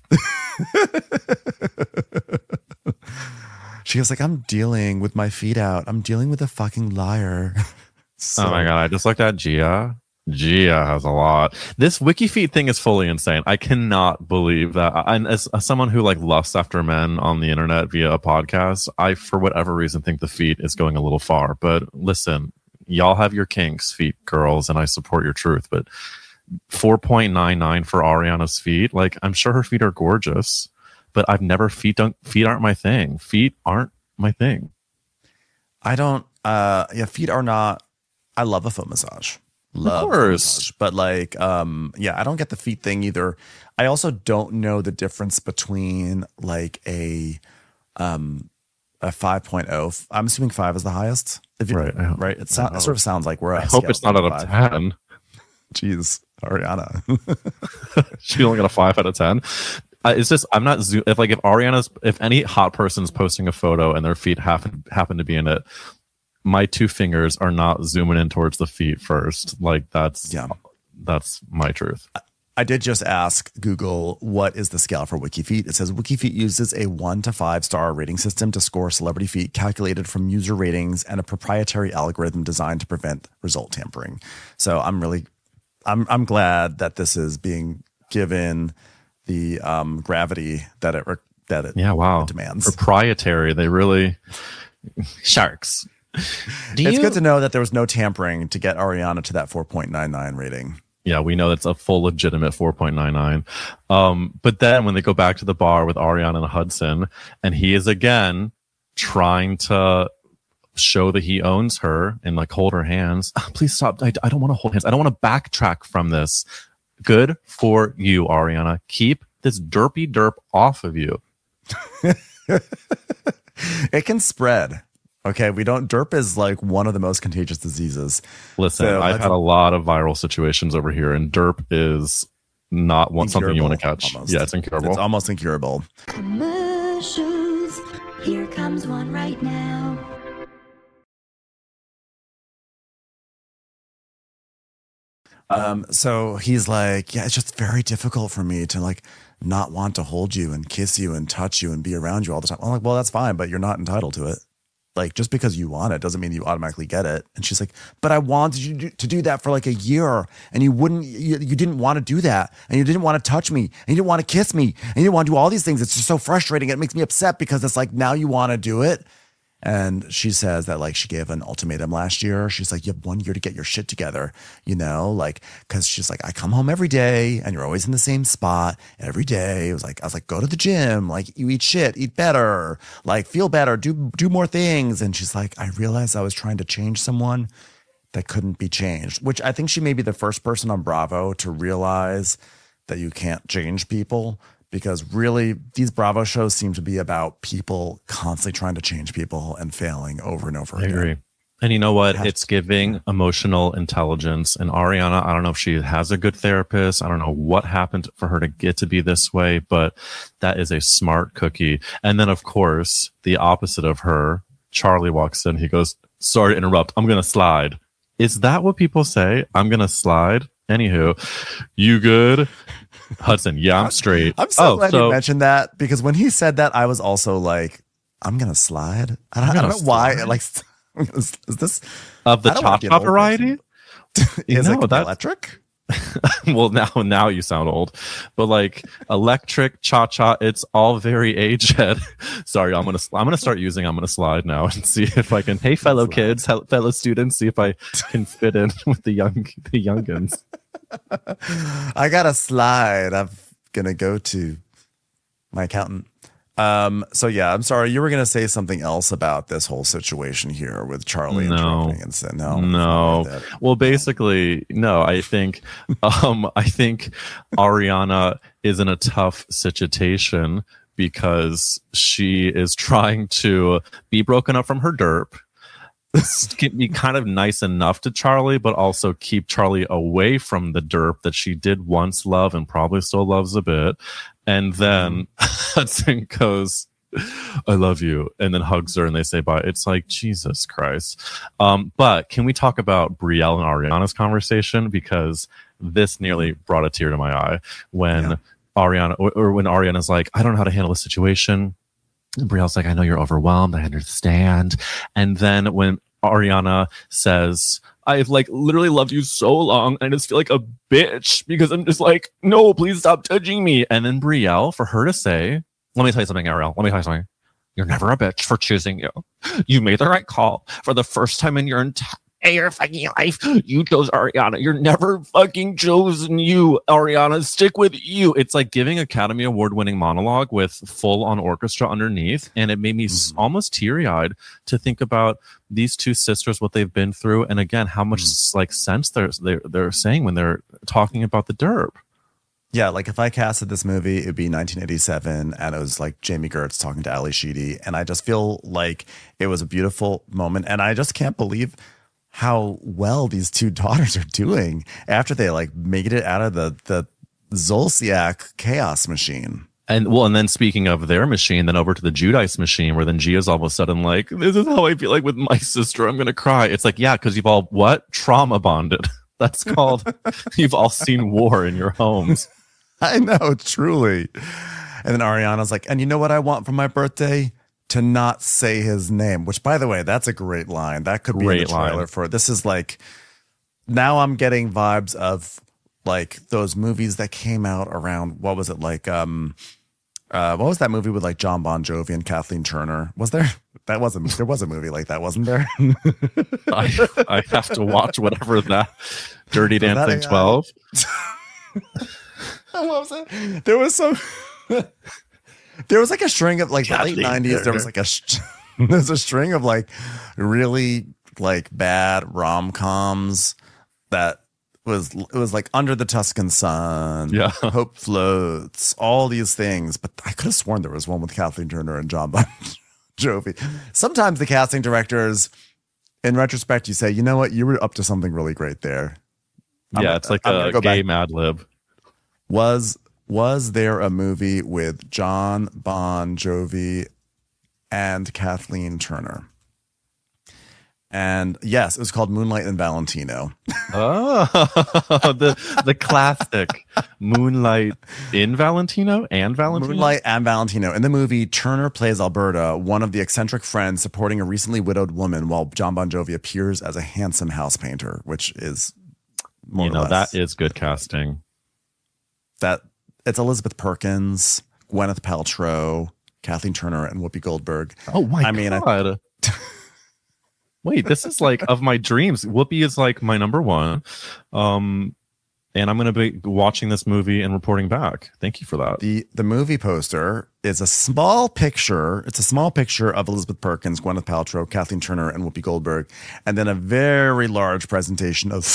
Speaker 1: She goes like, I'm dealing with my feet out. I'm dealing with a fucking liar. So-
Speaker 2: Oh my God, I just looked at Gia. Gia has a lot. This WikiFeet thing is fully insane. I cannot believe that. And as, as someone who like lusts after men on the internet via a podcast, I, for whatever reason, think the feet is going a little far. But listen, y'all have your kinks, feet girls, and I support your truth. But four point nine nine for Ariana's feet. Like, I'm sure her feet are gorgeous, but I've never feet don't feet aren't my thing. Feet aren't my thing.
Speaker 1: I don't, uh, yeah, feet are not, I love a foot massage. Love
Speaker 2: Of
Speaker 1: foot
Speaker 2: course.
Speaker 1: massage. But like, um, yeah, I don't get the feet thing either. I also don't know the difference between like a, um, a five point oh. I'm assuming five is the highest. If you,
Speaker 2: Right, I hope-
Speaker 1: right. It, so,
Speaker 2: I
Speaker 1: it
Speaker 2: hope.
Speaker 1: sort of sounds like we're
Speaker 2: I
Speaker 1: at a
Speaker 2: hope
Speaker 1: scale
Speaker 2: it's not out
Speaker 1: of
Speaker 2: of
Speaker 1: five.
Speaker 2: ten.
Speaker 1: Jeez, Ariana.
Speaker 2: She only got a five out of ten. Uh, it's just I'm not zo- if like if Ariana's if any hot person's posting a photo and their feet happen happen to be in it, my two fingers are not zooming in towards the feet first. Like that's
Speaker 1: Yeah.
Speaker 2: that's my truth.
Speaker 1: I I did just ask Google, what is the scale for WikiFeet? It says WikiFeet uses a one to five star rating system to score celebrity feet calculated from user ratings and a proprietary algorithm designed to prevent result tampering. So I'm really, I'm I'm glad that this is being given the um, gravity that it that it
Speaker 2: yeah wow
Speaker 1: demands.
Speaker 2: Proprietary. They really sharks. Do
Speaker 1: it's
Speaker 2: you...
Speaker 1: good to know that there was no tampering to get Ariana to that four point nine nine rating.
Speaker 2: Yeah, we know that's a full legitimate four point nine nine. Um, but then when they go back to the bar with Ariana and Hudson, and he is again trying to show that he owns her and like hold her hands. Please stop. I, I don't want to hold hands. I don't want to backtrack from this. Good for you, Ariana. Keep this derpy derp off of you.
Speaker 1: It can spread. Okay, we don't. Derp is like one of the most contagious diseases.
Speaker 2: Listen,
Speaker 1: so
Speaker 2: I've had a lot of viral situations over here, and derp is not one, something you want to catch.
Speaker 1: Almost.
Speaker 2: Yeah, it's incurable.
Speaker 1: It's almost incurable.
Speaker 4: Commercials. Here comes one right now.
Speaker 1: Um, so he's like, yeah, it's just very difficult for me to like not want to hold you and kiss you and touch you and be around you all the time. I'm like, well, that's fine, but you're not entitled to it. Like, just because you want it doesn't mean you automatically get it. And she's like, but I wanted you to do that for like a year, and you wouldn't, you, you didn't want to do that, and you didn't want to touch me, and you didn't want to kiss me, and you didn't want to do all these things. It's just so frustrating. It makes me upset because it's like, now you want to do it. And she says that like she gave an ultimatum last year. She's like, you have one year to get your shit together, you know, like, cause she's like, I come home every day and you're always in the same spot every day. It was like, I was like, go to the gym, like you eat shit, eat better, like feel better, do, do more things. And she's like, I realized I was trying to change someone that couldn't be changed, which I think she may be the first person on Bravo to realize that you can't change people. Because really, these Bravo shows seem to be about people constantly trying to change people and failing over and over
Speaker 2: I
Speaker 1: again.
Speaker 2: agree. And you know what?
Speaker 1: It
Speaker 2: it's giving emotional intelligence. And Ariana, I don't know if she has a good therapist. I don't know what happened for her to get to be this way, but that is a smart cookie. And then, of course, the opposite of her, Charlie walks in. He goes, sorry to interrupt. I'm going to slide. Is that what people say? I'm going to slide? Anywho, you good? Hudson, yeah, I'm straight.
Speaker 1: I'm so
Speaker 2: oh,
Speaker 1: glad
Speaker 2: so,
Speaker 1: you mentioned that, because when he said that, I was also like, I'm going to slide. I don't, I don't know
Speaker 2: slide.
Speaker 1: why. Like, is, is this
Speaker 2: of the
Speaker 1: I don't wanna be an
Speaker 2: cha-cha
Speaker 1: old
Speaker 2: variety?
Speaker 1: is
Speaker 2: No,
Speaker 1: it
Speaker 2: that-
Speaker 1: electric?
Speaker 2: Well, now now you sound old, but like electric cha-cha, it's all very age-head. Sorry, I'm gonna I'm gonna start using I'm gonna slide now and see if I can. Hey, fellow
Speaker 1: Slide.
Speaker 2: kids, hel- fellow students, see if I can fit in with the young the youngins.
Speaker 1: I got to slide. I'm going to go to my accountant. Um, so yeah, I'm sorry. You were going to say something else about this whole situation here with Charlie
Speaker 2: No.
Speaker 1: interrupting and said, no,
Speaker 2: No.
Speaker 1: it's not like that.
Speaker 2: Well, basically, no. I think, um, I think Ariana is in a tough situation because she is trying to be broken up from her derp, be kind of nice enough to Charlie, but also keep Charlie away from the derp that she did once love and probably still loves a bit. And then Hudson goes, I love you, and then hugs her and they say bye. It's like, Jesus Christ. Um, but can we talk about Brielle and Ariana's conversation? Because this nearly brought a tear to my eye when
Speaker 1: Yeah.
Speaker 2: Ariana, or, or when Ariana's like, I don't know how to handle the situation. And Brielle's like, I know you're overwhelmed. I understand. And then when Ariana says, I've like literally loved you so long, and I just feel like a bitch because I'm just like, no, please stop touching me. And then Brielle, for her to say, let me tell you something, Ariel. Let me tell you something. You're never a bitch for choosing you. You made the right call for the first time in your entire fucking life. You chose Ariana. You're never fucking chosen you, Ariana. Stick with you. It's like giving Academy Award winning monologue with full on orchestra underneath. And it made me mm. almost teary eyed to think about these two sisters, what they've been through. And again, how much mm. like sense they're, they're, they're saying when they're talking about the derp.
Speaker 1: Yeah, like if I casted this movie, it'd be nineteen eighty-seven, and it was like Jamie Gertz talking to Ali Sheedy, and I just feel like it was a beautiful moment, and I just can't believe how well these two daughters are doing after they like made it out of the the Zolciak chaos machine.
Speaker 2: And well, and then speaking of their machine, then over to the Giudice machine, where then Gia's all of a sudden like, this is how I feel like with my sister. I'm gonna cry. It's like, yeah, because you've all what trauma bonded. That's called you've all seen war in your homes.
Speaker 1: I know, truly. And then Ariana's like, and you know what I want for my birthday? To not say his name, which, by the way, that's a great line. That could be
Speaker 2: Great
Speaker 1: in the trailer
Speaker 2: line.
Speaker 1: for this is like, now I'm getting vibes of like those movies that came out around, what was it like? Um, uh, what was that movie with like John Bon Jovi and Kathleen Turner? Was there? That wasn't, there was a movie like that, wasn't there?
Speaker 2: I, I have to watch whatever that Dirty
Speaker 1: Was that
Speaker 2: Dancing
Speaker 1: a-
Speaker 2: twelve.
Speaker 1: what was it? There was some. There was like a string of like the late
Speaker 2: Kathleen
Speaker 1: nineties. There was like a sh- there's a string of like really like bad rom coms that was it was like Under the Tuscan Sun,
Speaker 2: Yeah.
Speaker 1: Hope Floats, all these things. But I could have sworn there was one with Kathleen Turner and John Bon Jovi. Sometimes the casting directors, in retrospect, you say, you know what, you were up to something really great there. I'm
Speaker 2: Yeah,
Speaker 1: gonna-
Speaker 2: it's like
Speaker 1: I'm gonna
Speaker 2: a
Speaker 1: go
Speaker 2: gay
Speaker 1: back.
Speaker 2: Mad Lib.
Speaker 1: Was was there a movie with John Bon Jovi and Kathleen Turner? And yes, it was called Moonlight and Valentino.
Speaker 2: Oh, the the classic Moonlight in Valentino and Valentino.
Speaker 1: Moonlight and Valentino. In the movie, Turner plays Alberta, one of the eccentric friends supporting a recently widowed woman, while John Bon Jovi appears as a handsome house painter, which is more
Speaker 2: You
Speaker 1: or
Speaker 2: know
Speaker 1: less
Speaker 2: that is good casting.
Speaker 1: that it's Elizabeth Perkins, Gwyneth Paltrow, Kathleen Turner, and Whoopi Goldberg.
Speaker 2: Oh my
Speaker 1: I mean, I-
Speaker 2: god! Wait, this is like of my dreams. Whoopi is like my number one, um, and I'm going to be watching this movie and reporting back. Thank you for that.
Speaker 1: The the movie poster is a small picture. It's a small picture of Elizabeth Perkins, Gwyneth Paltrow, Kathleen Turner, and Whoopi Goldberg, and then a very large presentation of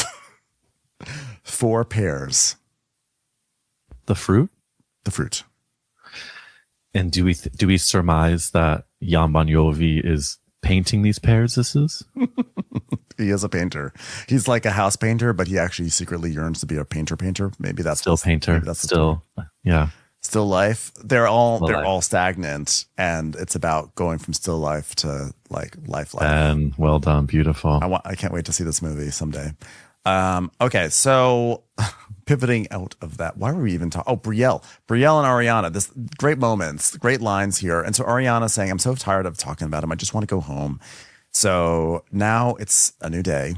Speaker 1: four pears.
Speaker 2: The fruit.
Speaker 1: The fruit.
Speaker 2: And do we th- do we surmise that Jan Bon Jovi is painting these pears? This is
Speaker 1: He is a painter. He's like a house painter, but he actually secretly yearns to be a painter. Painter. Maybe that's
Speaker 2: still
Speaker 1: the-
Speaker 2: painter.
Speaker 1: maybe that's the
Speaker 2: Still, yeah.
Speaker 1: still life. They're all
Speaker 2: Still
Speaker 1: they're
Speaker 2: life.
Speaker 1: all stagnant, and it's about going from still life to like life life.
Speaker 2: And well done, beautiful.
Speaker 1: I want. I can't wait to see this movie someday. Um, okay, so pivoting out of that, why were we even talking? Oh, Brielle, Brielle and Ariana. This great moments, great lines here. And so Ariana saying, "I'm so tired of talking about him. I just want to go home." So now it's a new day,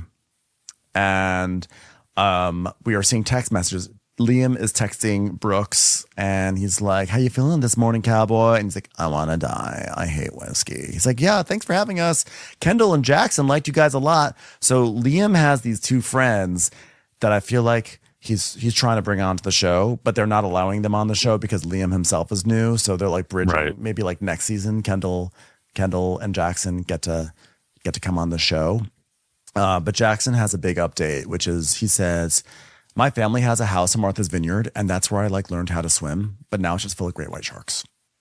Speaker 1: and um, we are seeing text messages. Liam is texting Brooks, and he's like, "How you feeling this morning, cowboy?" And he's like, "I want to die. I hate whiskey." He's like, "Yeah, thanks for having us." Kendall and Jackson liked you guys a lot. So Liam has these two friends that I feel like he's he's trying to bring onto the show, but they're not allowing them on the show because Liam himself is new. So they're like bridging.
Speaker 2: Right.
Speaker 1: Maybe like next season, Kendall, Kendall and Jackson get to get to come on the show. Uh, but Jackson has a big update, which is he says, "My family has a house in Martha's Vineyard, and that's where I like learned how to swim. But now it's just full of great white sharks."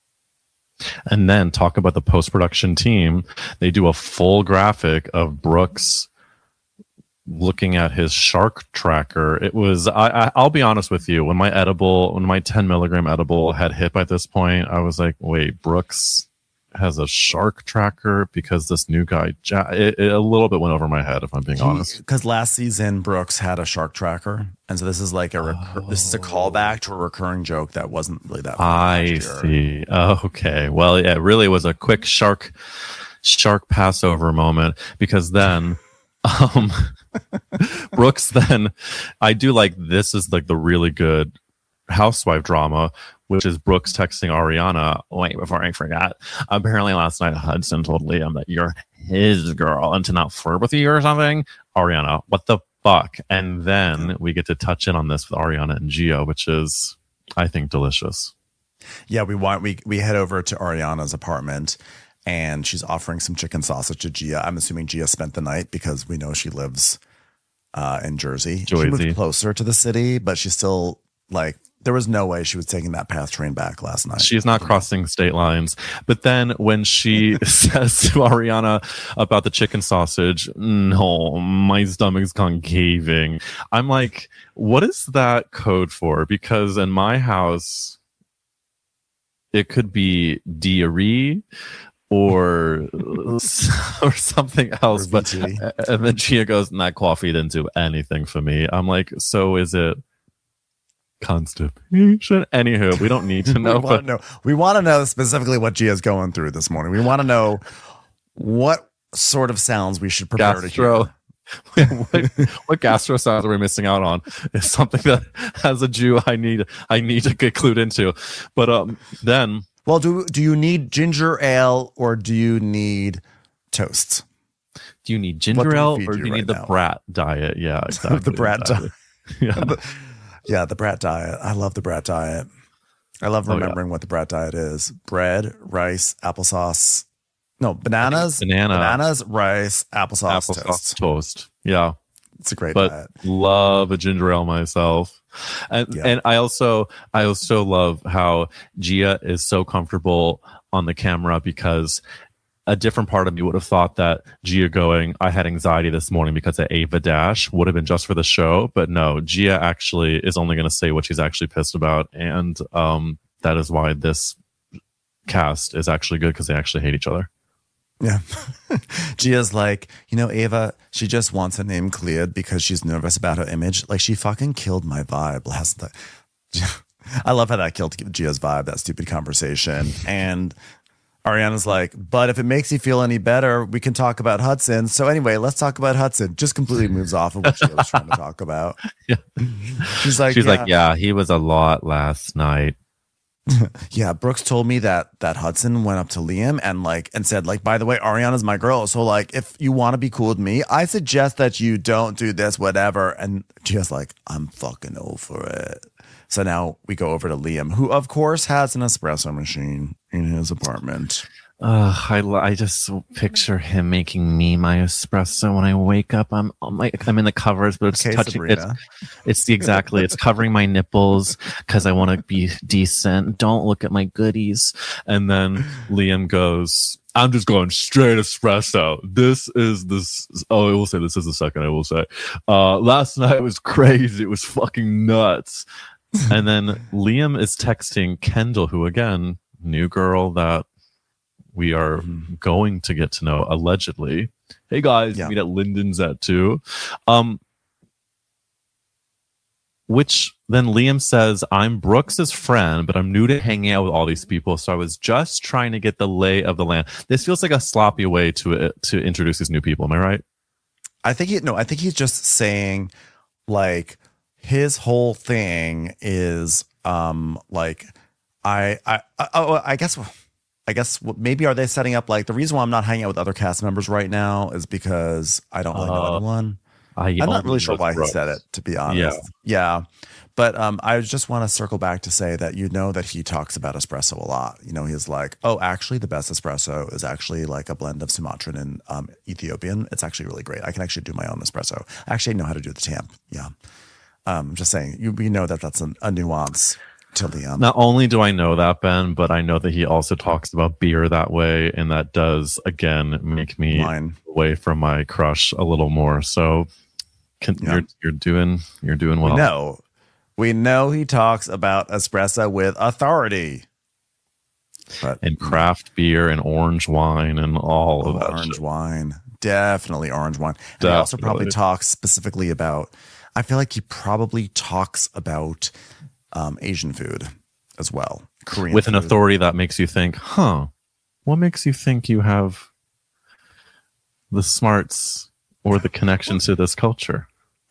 Speaker 2: And then talk about the post-production team. They do a full graphic of Brooks looking at his shark tracker. It was, I, I, I'll be honest with you, when my edible, when my ten milligram edible had hit by this point, I was like, wait, Brooks has a shark tracker because this new guy, ja- it, it a little bit went over my head, if I'm being honest.
Speaker 1: Because last season Brooks had a shark tracker, and so this is like a recur- this is a callback to a recurring joke that wasn't really that. funny
Speaker 2: I
Speaker 1: last year.
Speaker 2: see. Oh, okay. Well, yeah, it really was a quick shark shark passover moment because then um Brooks then I do like this is like the really good housewife drama, which is Brooks texting Ariana, wait, before I forgot, apparently last night Hudson told Liam that you're his girl and to not flirt with you or something. Ariana, what the fuck? And then we get to touch in on this with Ariana and Gio, which is, I think, delicious.
Speaker 1: Yeah, we want we we head over to Ariana's apartment, and she's offering some chicken sausage to Gia. I'm assuming Gia spent the night because we know she lives uh, in Jersey. She
Speaker 2: Jersey.
Speaker 1: moved closer to the city, but she's still like there was no way she was taking that PATH train back last night.
Speaker 2: She's not crossing state lines. But then when she says to Ariana about the chicken sausage, no, my stomach's concaving. I'm like, what is that code for? Because in my house, it could be diarrhea, or or something else.
Speaker 1: Or
Speaker 2: But
Speaker 1: V T.
Speaker 2: and then Gia goes, "That coffee didn't do anything for me." I'm like, so is it constipation? Anywho, we don't need to know.
Speaker 1: we want
Speaker 2: but
Speaker 1: to know. We want to know specifically what Gia's going through this morning. We want to know what sort of sounds we should prepare to hear.
Speaker 2: gastro. what, what gastro sounds are we missing out on? Is something that, as a Jew, I need I need to get clued into. But um, then.
Speaker 1: Well, do do you need ginger ale or do you need toast?
Speaker 2: Do you need
Speaker 1: What
Speaker 2: ginger
Speaker 1: do we
Speaker 2: ale
Speaker 1: feed
Speaker 2: or do
Speaker 1: you
Speaker 2: you
Speaker 1: right
Speaker 2: need the
Speaker 1: now?
Speaker 2: brat diet? Yeah, exactly.
Speaker 1: The brat
Speaker 2: exactly. Yeah.
Speaker 1: Yeah, the brat diet. I love the brat diet. I love
Speaker 2: Oh, yeah.
Speaker 1: remembering what the brat diet is: bread, rice, applesauce. No, bananas,
Speaker 2: banana.
Speaker 1: bananas, rice, applesauce,
Speaker 2: Applesauce
Speaker 1: toast.
Speaker 2: toast. Yeah.
Speaker 1: It's a great
Speaker 2: But
Speaker 1: diet.
Speaker 2: love a ginger ale myself. And
Speaker 1: Yeah.
Speaker 2: and I also I also love how Gia is so comfortable on the camera, because a different part of me would have thought that Gia going, I had anxiety this morning because I ate the dash, would have been just for the show. But no, Gia actually is only going to say what she's actually pissed about. And um, that is why this cast is actually good, because they actually hate each other.
Speaker 1: Yeah. Gia's like, you know, Ava, she just wants her name cleared because she's nervous about her image. Like, she fucking killed my vibe last night. I love how that killed Gia's vibe, that stupid conversation. And Ariana's like, but if it makes you feel any better, we can talk about Hudson. So anyway, let's talk about Hudson. Just completely moves off of what Gia was trying to talk about.
Speaker 2: Yeah.
Speaker 1: She's like,
Speaker 2: She's
Speaker 1: yeah.
Speaker 2: like, yeah, he was a lot last night.
Speaker 1: Yeah, Brooks told me that that Hudson went up to Liam and like and said like, by the way, Ariana's my girl. So like, if you want to be cool with me, I suggest that you don't do this, whatever. And Gia's like, I'm fucking over it. So now we go over to Liam, who of course has an espresso machine in his apartment.
Speaker 2: Uh, I, lo- I just picture him making me my espresso when I wake up. I'm I'm like I'm in the covers, but it's
Speaker 1: Okay,
Speaker 2: touching. It's,
Speaker 1: Sabrina.
Speaker 2: it's the exactly. It's covering my nipples because I want to be decent. Don't look at my goodies. And then Liam goes, I'm just going straight espresso. This is this. Oh, I will say this is the second. I will say, uh, last night was crazy. It was fucking nuts. And then Liam is texting Kendall, who again, new girl that we are going to get to know allegedly. Hey guys,
Speaker 1: Yeah.
Speaker 2: meet at Linden's at two. Um, which then Liam says, I'm Brooks's friend, but I'm new to hanging out with all these people, so I was just trying to get the lay of the land. This feels like a sloppy way to to introduce these new people. Am I right?
Speaker 1: I think he no, I think he's just saying like his whole thing is um like I I I, oh, I guess I guess maybe are they setting up like the reason why I'm not hanging out with other cast members right now is because I don't really know
Speaker 2: Uh,
Speaker 1: anyone.
Speaker 2: I
Speaker 1: I'm not
Speaker 2: only
Speaker 1: really sure
Speaker 2: know
Speaker 1: why
Speaker 2: Brooks.
Speaker 1: he said it, to be honest. Yeah. But um, I just want to circle back to say that you know that he talks about espresso a lot. You know, he's like, oh, actually, the best espresso is actually like a blend of Sumatran and um, Ethiopian. It's actually really great. I can actually do my own espresso. I actually know how to do the tamp. Yeah. Um, just saying, you we know that that's a, a nuance to Liam.
Speaker 2: Not only do I know that, Ben, but I know that he also talks about beer that way, and that does again make me
Speaker 1: Wine.
Speaker 2: away from my crush a little more. So can,
Speaker 1: Yeah.
Speaker 2: you're you're doing you're doing well.
Speaker 1: No, we know he talks about espresso with authority. But
Speaker 2: And craft beer and orange wine and all of
Speaker 1: Oh,
Speaker 2: that.
Speaker 1: orange
Speaker 2: shit.
Speaker 1: wine, definitely orange wine. And he also probably
Speaker 2: Definitely.
Speaker 1: talks specifically about. I feel like he probably talks about um, Asian food as well, Korean
Speaker 2: With an
Speaker 1: food.
Speaker 2: authority that makes you think, huh? What makes you think you have the smarts or the connection to this culture?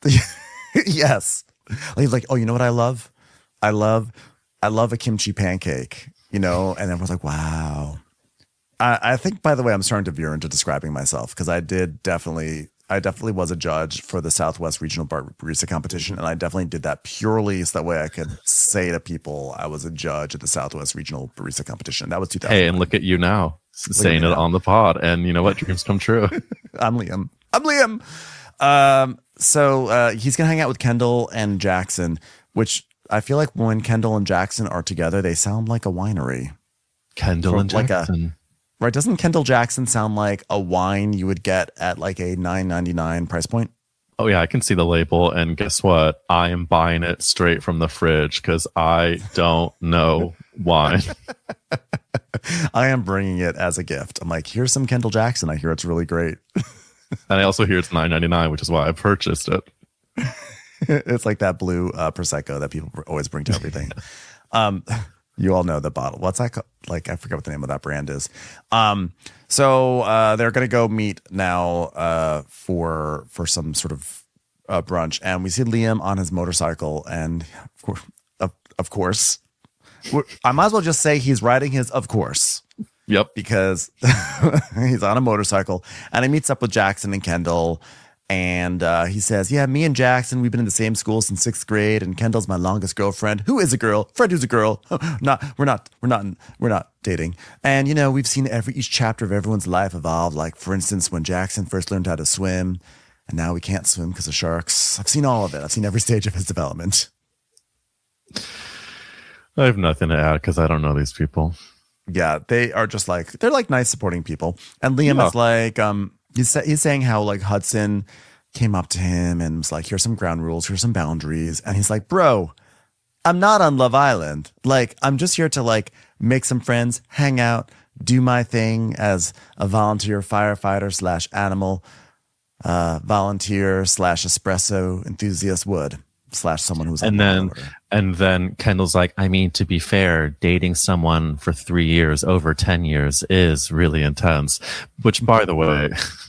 Speaker 1: Yes, he's like, oh, you know what I love? I love, I love a kimchi pancake. You know, and everyone's like, wow. I, I think, by the way, I'm starting to veer into describing myself because I did definitely. I definitely was a judge for the Southwest Regional Bar- Barista Competition, and I definitely did that purely so that way I could say to people I was a judge at the Southwest Regional Barista Competition. That was two thousand.
Speaker 2: Hey, and look at you now s- saying
Speaker 1: me
Speaker 2: it
Speaker 1: now.
Speaker 2: on the pod, and you know what? Dreams come true.
Speaker 1: I'm Liam. I'm Liam. Um, so uh, he's gonna hang out with Kendall and Jackson, which I feel like when Kendall and Jackson are together, they sound like a winery,
Speaker 2: Kendall
Speaker 1: From
Speaker 2: and
Speaker 1: like a-
Speaker 2: Jackson.
Speaker 1: right? Doesn't Kendall Jackson sound like a wine you would get at like a nine ninety-nine price point?
Speaker 2: Oh yeah, I can see the label, and guess what? I am buying it straight from the fridge because I don't know Why?
Speaker 1: I am bringing it as a gift. I'm like, here's some Kendall Jackson. I hear it's really great.
Speaker 2: And I also hear it's nine ninety-nine, which is why I purchased it.
Speaker 1: It's like that blue uh, Prosecco that people always bring to everything. um, you all know the bottle. What's that called? Like, I forget what the name of that brand is. Um, so uh, they're going to go meet now uh, for for some sort of uh, brunch. And we see Liam on his motorcycle. And of course, of, of course, I might as well just say he's riding his of course.
Speaker 2: Yep.
Speaker 1: Because he's on a motorcycle and he meets up with Jackson and Kendall. And uh, he says, yeah, me and Jackson, we've been in the same school since sixth grade. And Kendall's my longest girlfriend, who is a girl. Fred, who's a girl. not, we're not, we're not, we're not dating. And, you know, we've seen every each chapter of everyone's life evolve. Like, for instance, when Jackson first learned how to swim and now we can't swim because of sharks. I've seen all of it. I've seen every stage of his development.
Speaker 2: I have nothing to add because I don't know these people.
Speaker 1: Yeah, they are just like, they're like nice supporting people. And Liam
Speaker 2: Yeah.
Speaker 1: is like, um, he's, he's saying how like Hudson came up to him and was like, here's some ground rules, here's some boundaries. And he's like, bro, I'm not on Love Island. Like, I'm just here to like make some friends, hang out, do my thing as a volunteer firefighter slash animal uh, volunteer slash espresso enthusiast would. Slash someone who's
Speaker 2: And then, and then Kendall's like, I mean, to be fair, dating someone for three years, over ten years is really intense. Which, by the way,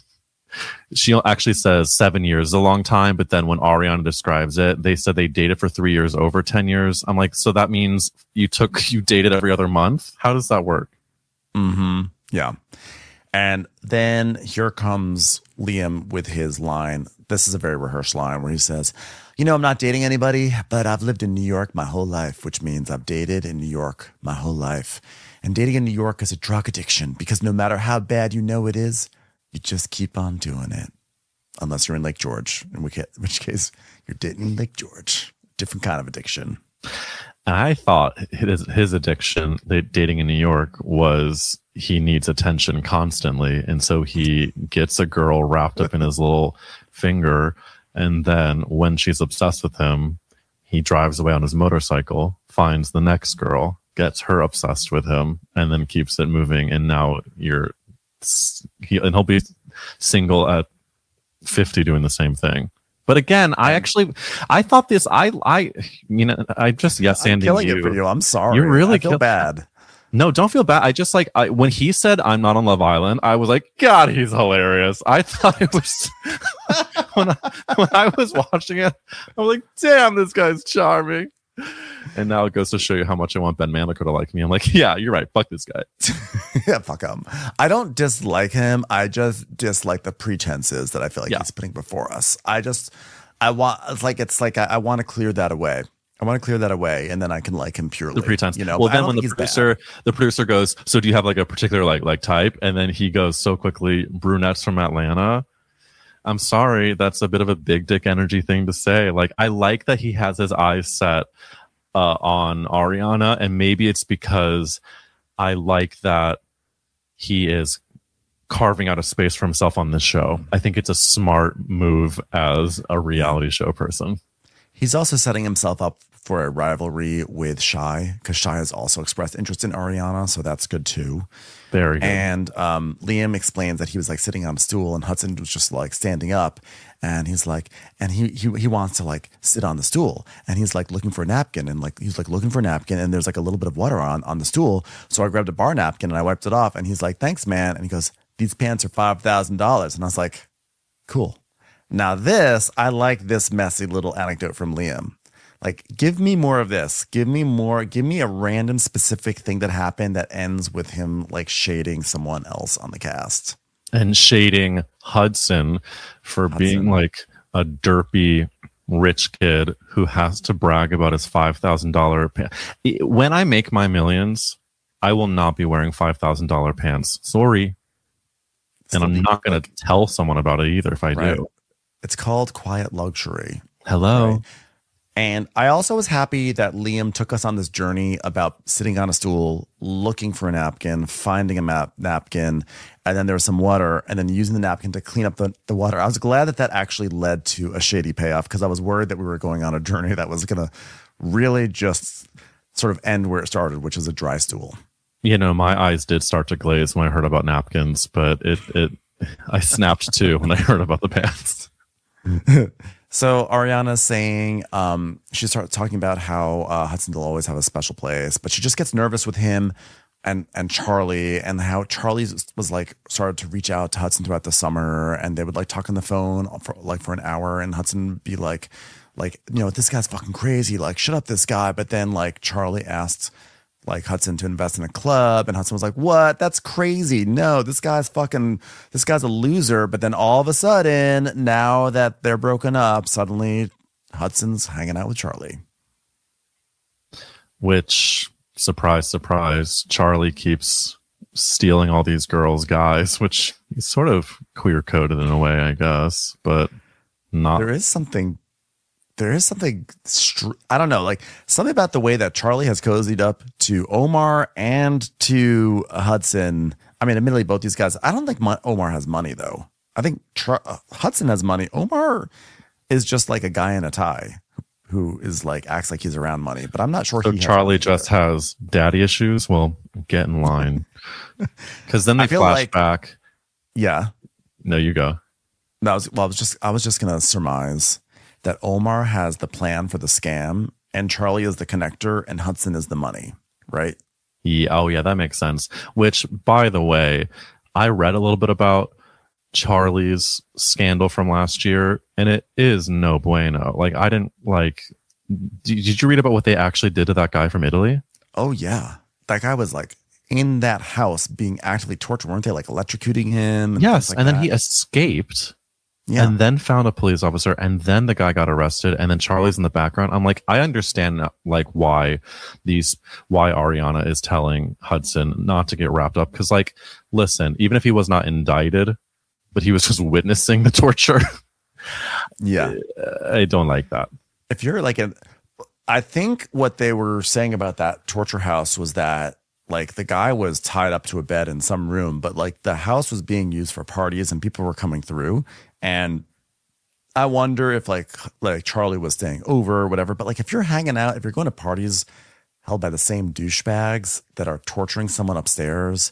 Speaker 2: she actually says seven years is a long time. But then when Ariana describes it, they said they dated for three years, over ten years. I'm like, so that means you took, you dated every other month? How does that work?
Speaker 1: Mm-hmm. Yeah. And then here comes Liam with his line. This is a very rehearsed line where he says, you know, I'm not dating anybody, but I've lived in New York my whole life, which means I've dated in New York my whole life. And dating in New York is a drug addiction because no matter how bad you know it is, you just keep on doing it. Unless you're in Lake George, in which which case you're dating Lake George. Different kind of addiction.
Speaker 2: I thought his, his addiction, the dating in New York, was he needs attention constantly. And so he gets a girl wrapped up in his little finger. And then when she's obsessed with him, he drives away on his motorcycle, finds the next girl, gets her obsessed with him, and then keeps it moving. And now you're, he, and he'll be single at fifty doing the same thing. But again, I actually, I thought this, I, I, you know, I just, yes,
Speaker 1: I'm
Speaker 2: Andy,
Speaker 1: killing
Speaker 2: you,
Speaker 1: it for you. I'm sorry.
Speaker 2: You really
Speaker 1: I feel
Speaker 2: kill-
Speaker 1: bad.
Speaker 2: No, don't feel bad. I just like, I, when he said I'm not on Love Island, I was like, God, he's hilarious. I thought it was, when, I, when I was watching it, I was like, damn, this guy's charming. And now it goes to show you how much I want Ben Manlico to like me. I'm like, yeah, you're right. Fuck this guy.
Speaker 1: Yeah, fuck him. I don't dislike him. I just dislike the pretenses that I feel like
Speaker 2: Yeah.
Speaker 1: he's putting before us. I just, I want, it's like, it's like, I, I want to clear that away. I want to clear that away, and then I can like him purely.
Speaker 2: The pretense.
Speaker 1: You know,
Speaker 2: well,
Speaker 1: I
Speaker 2: then
Speaker 1: don't
Speaker 2: when the
Speaker 1: think he's
Speaker 2: producer,
Speaker 1: bad.
Speaker 2: the producer goes, so do you have like a particular like like type? And then he goes so quickly, brunettes from Atlanta. I'm sorry, that's a bit of a big dick energy thing to say. Like, I like that he has his eyes set uh, on Ariana, and maybe it's because I like that he is carving out a space for himself on this show. I think it's a smart move as a reality show person.
Speaker 1: He's also setting himself up for a rivalry with Shai, because Shai has also expressed interest in Ariana, so that's good too.
Speaker 2: Very good.
Speaker 1: And um, Liam explains that he was like sitting on a stool, and Hudson was just like standing up, and he's like, and he he he wants to like sit on the stool, and he's like looking for a napkin, and like he's like looking for a napkin, and there's like a little bit of water on on the stool, so I grabbed a bar napkin and I wiped it off, and he's like, thanks, man, and he goes, these pants are five thousand dollars, and I was like, cool. Now this, I like this messy little anecdote from Liam. Like, give me more of this. Give me more. Give me a random specific thing that happened that ends with him like shading someone else on the cast.
Speaker 2: And shading Hudson for
Speaker 1: Hudson.
Speaker 2: being like a derpy rich kid who has to brag about his five thousand dollars pants. When I make my millions, I will not be wearing five thousand dollars pants. Sorry. And I'm not going to tell someone about it either if I
Speaker 1: Right.
Speaker 2: do.
Speaker 1: It's called quiet luxury.
Speaker 2: Hello.
Speaker 1: Right. And I also was happy that Liam took us on this journey about sitting on a stool, looking for a napkin, finding a map, napkin, and then there was some water, and then using the napkin to clean up the, the water. I was glad that that actually led to a shady payoff, because I was worried that we were going on a journey that was going to really just sort of end where it started, which is a dry stool.
Speaker 2: You know, my eyes did start to glaze when I heard about napkins, but it, it I snapped too when I heard about the pants.
Speaker 1: So Ariana's saying um, she starts talking about how uh, Hudson will always have a special place, but she just gets nervous with him and and Charlie, and how Charlie was like started to reach out to Hudson throughout the summer, and they would like talk on the phone for like for an hour, and Hudson would be like, like you know, this guy's fucking crazy, like shut up, this guy. But then like Charlie asked like Hudson to invest in a club, and Hudson was like, what? That's crazy. No, this guy's fucking, this guy's a loser. But then all of a sudden, now that they're broken up, suddenly Hudson's hanging out with Charlie.
Speaker 2: Which, surprise, surprise, Charlie keeps stealing all these girls' guys, which is sort of queer coded in a way, I guess, but not.
Speaker 1: There is something There is something, str- I don't know, like something about the way that Charlie has cozied up to Omar and to Hudson. I mean, admittedly, both these guys, I don't think Mo- Omar has money, though. I think Char- uh, Hudson has money. Omar is just like a guy in a tie who is like, acts like he's around money, but I'm not sure.
Speaker 2: So
Speaker 1: he
Speaker 2: Charlie
Speaker 1: has
Speaker 2: just has daddy issues? Well, get in line. Because then they
Speaker 1: I feel
Speaker 2: flash
Speaker 1: like-
Speaker 2: back.
Speaker 1: Yeah.
Speaker 2: No, you go.
Speaker 1: No, I was, well, I was just, I was just going to surmise that Omar has the plan for the scam and Charlie is the connector and Hudson is the money, right?
Speaker 2: Yeah, oh, yeah, that makes sense. Which, by the way, I read a little bit about Charlie's scandal from last year, and it is no bueno. Like, I didn't like. Did, did you read about what they actually did to that guy from Italy?
Speaker 1: Oh, yeah. That guy was like in that house being actively tortured. Weren't they like electrocuting him? And
Speaker 2: yes,
Speaker 1: like
Speaker 2: and then
Speaker 1: that?
Speaker 2: he escaped.
Speaker 1: Yeah.
Speaker 2: And then found a police officer, and then the guy got arrested, and then Charlie's in the background. I'm like, I understand like why these why Ariana is telling Hudson not to get wrapped up, because like, listen, even if he was not indicted, but he was just witnessing the torture.
Speaker 1: Yeah.
Speaker 2: I don't like that.
Speaker 1: If you're like a, I think what they were saying about that torture house was that like the guy was tied up to a bed in some room, but like the house was being used for parties and people were coming through. And I wonder if like like Charlie was staying over or whatever. But like if you're hanging out, if you're going to parties held by the same douchebags that are torturing someone upstairs,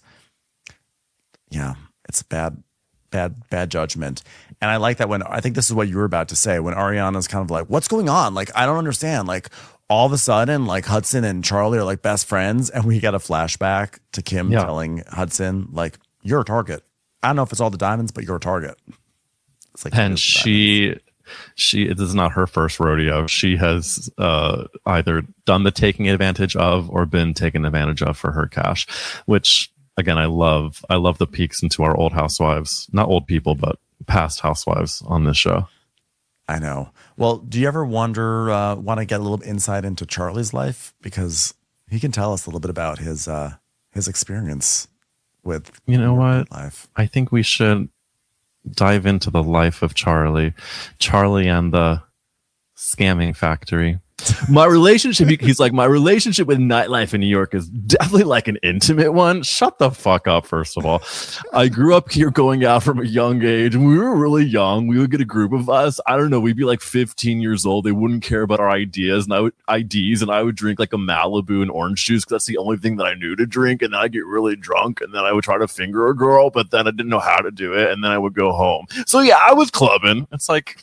Speaker 1: yeah, it's bad, bad, bad judgment. And I like that when I think this is what you were about to say, when Ariana's kind of like, what's going on? Like, I don't understand. Like all of a sudden, like Hudson and Charlie are like best friends. And we got a flashback to Kim
Speaker 2: Yeah.
Speaker 1: telling Hudson, like, you're a target. I don't know if it's all the diamonds, but you're a target. It's like,
Speaker 2: And she, she, this is not her first rodeo. She has uh, either done the taking advantage of or been taken advantage of for her cash, which again, I love. I love the peeks into our old housewives, not old people, but past housewives on this show.
Speaker 1: I know. Well, do you ever wonder, uh, want to get a little insight into Charlie's life? Because he can tell us a little bit about his, uh, his experience with,
Speaker 2: You know what?
Speaker 1: life.
Speaker 2: I think we should dive into the life of Charlie. Charlie and the scamming factory. My relationship, he's like, my relationship with nightlife in New York is definitely like an intimate one. Shut the fuck up, first of all. I grew up here going out from a young age, and we were really young. We would get a group of us. I don't know, we'd be like fifteen years old. They wouldn't care about our ideas and I would I Ds, and I would drink like a Malibu and orange juice because that's the only thing that I knew to drink. And then I'd get really drunk, and then I would try to finger a girl, but then I didn't know how to do it, and then I would go home. So yeah, I was clubbing. It's like...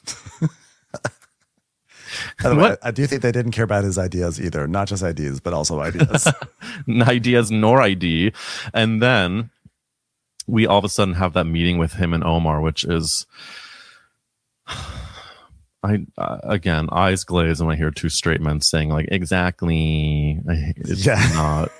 Speaker 1: By the way,
Speaker 2: What?
Speaker 1: I, I do think they didn't care about his ideas either. Not just ideas, but also ideas.
Speaker 2: ideas nor I D. And then we all of a sudden have that meeting with him and Omar, which is, I uh, again, eyes glaze when I hear two straight men saying like, exactly. It's
Speaker 1: Yeah.
Speaker 2: not.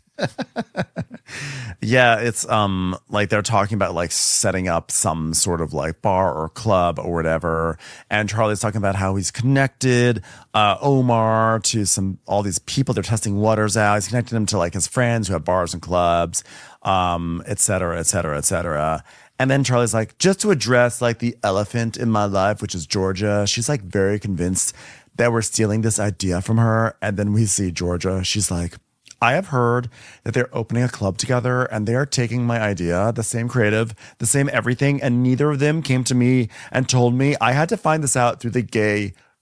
Speaker 1: Yeah, it's um like they're talking about like setting up some sort of like bar or club or whatever, and Charlie's talking about how he's connected uh Omar to some all these people. They're testing waters out. He's connected him to like his friends who have bars and clubs, um, et cetera, et cetera, et cetera. And then Charlie's like, just to address like the elephant in my life, which is Georgia. She's like very convinced that we're stealing this idea from her, and then we see Georgia. She's like, I have heard that they're opening a club together and they are taking my idea, the same creative, the same everything. And neither of them came to me and told me. I had to find this out through the gay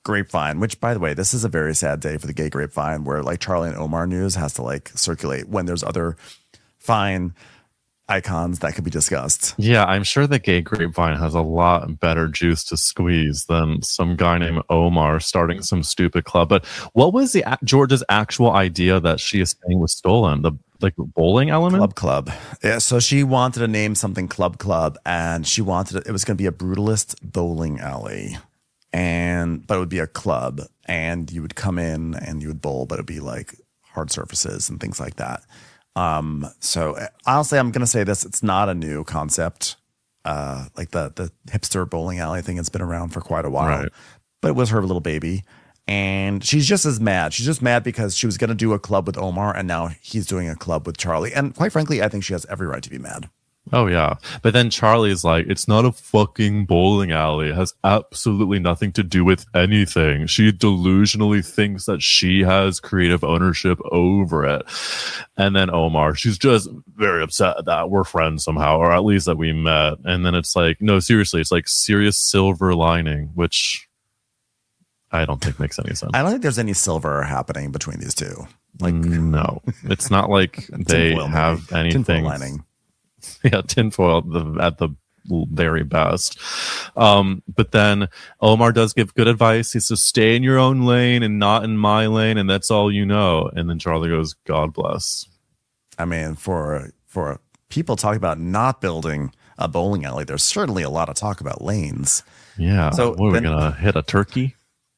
Speaker 1: grapevine, which, by the way, this is a very sad day for the gay grapevine, where like Charlie and Omar news has to like circulate when there's other fine icons that could be discussed.
Speaker 2: Yeah, I'm sure the gay grapevine has a lot better juice to squeeze than some guy named Omar starting some stupid club. But what was the Georgia's actual idea that she is saying was stolen? The like bowling element?
Speaker 1: Club Club. Yeah, so she wanted to name something Club Club, and she wanted it, it was going to be a brutalist bowling alley, and but it would be a club, and you would come in and you would bowl, but it'd be like hard surfaces and things like that. Um, so honestly, I'm going to say this, it's not a new concept. Uh, like the, the hipster bowling alley thing has been around for quite a while,
Speaker 2: right.
Speaker 1: But it was her little baby. And she's just as mad. She's just mad because she was going to do a club with Omar, and now he's doing a club with Charlie. And quite frankly, I think she has every right to be mad.
Speaker 2: Oh, yeah. But then Charlie's like, it's not a fucking bowling alley. It has absolutely nothing to do with anything. She delusionally thinks that she has creative ownership over it. And then Omar, she's just very upset that we're friends somehow, or at least that we met. And then it's like, no, seriously, it's like serious silver lining, which I don't think makes any sense.
Speaker 1: I don't think there's any silver happening between these two. Like,
Speaker 2: no, it's not like they
Speaker 1: tinfoil,
Speaker 2: have
Speaker 1: maybe.
Speaker 2: anything.
Speaker 1: Tinfoil lining.
Speaker 2: Yeah, tinfoil at the, at the very best. Um, but then Omar does give good advice. He says, stay in your own lane and not in my lane, and that's all you know. And then Charlie goes, God bless.
Speaker 1: I mean, for for people talking about not building a bowling alley, there's certainly a lot of talk about lanes.
Speaker 2: Yeah.
Speaker 1: So
Speaker 2: what, are we
Speaker 1: then-
Speaker 2: going to hit a turkey?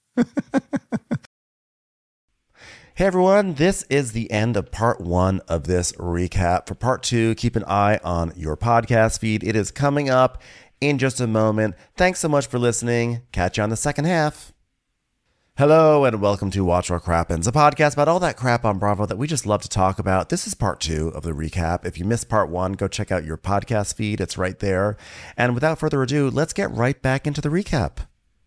Speaker 1: Hey everyone, this is the end of part one of this recap. For part two, keep an eye on your podcast feed. It is coming up in just a moment. Thanks so much for listening. Catch you on the second half. Hello and welcome to Watch What Crappens, a podcast about all that crap on Bravo that we just love to talk about. This is part two of the recap. If you missed part one, go check out your podcast feed. It's right there. And without further ado, let's get right back into the recap.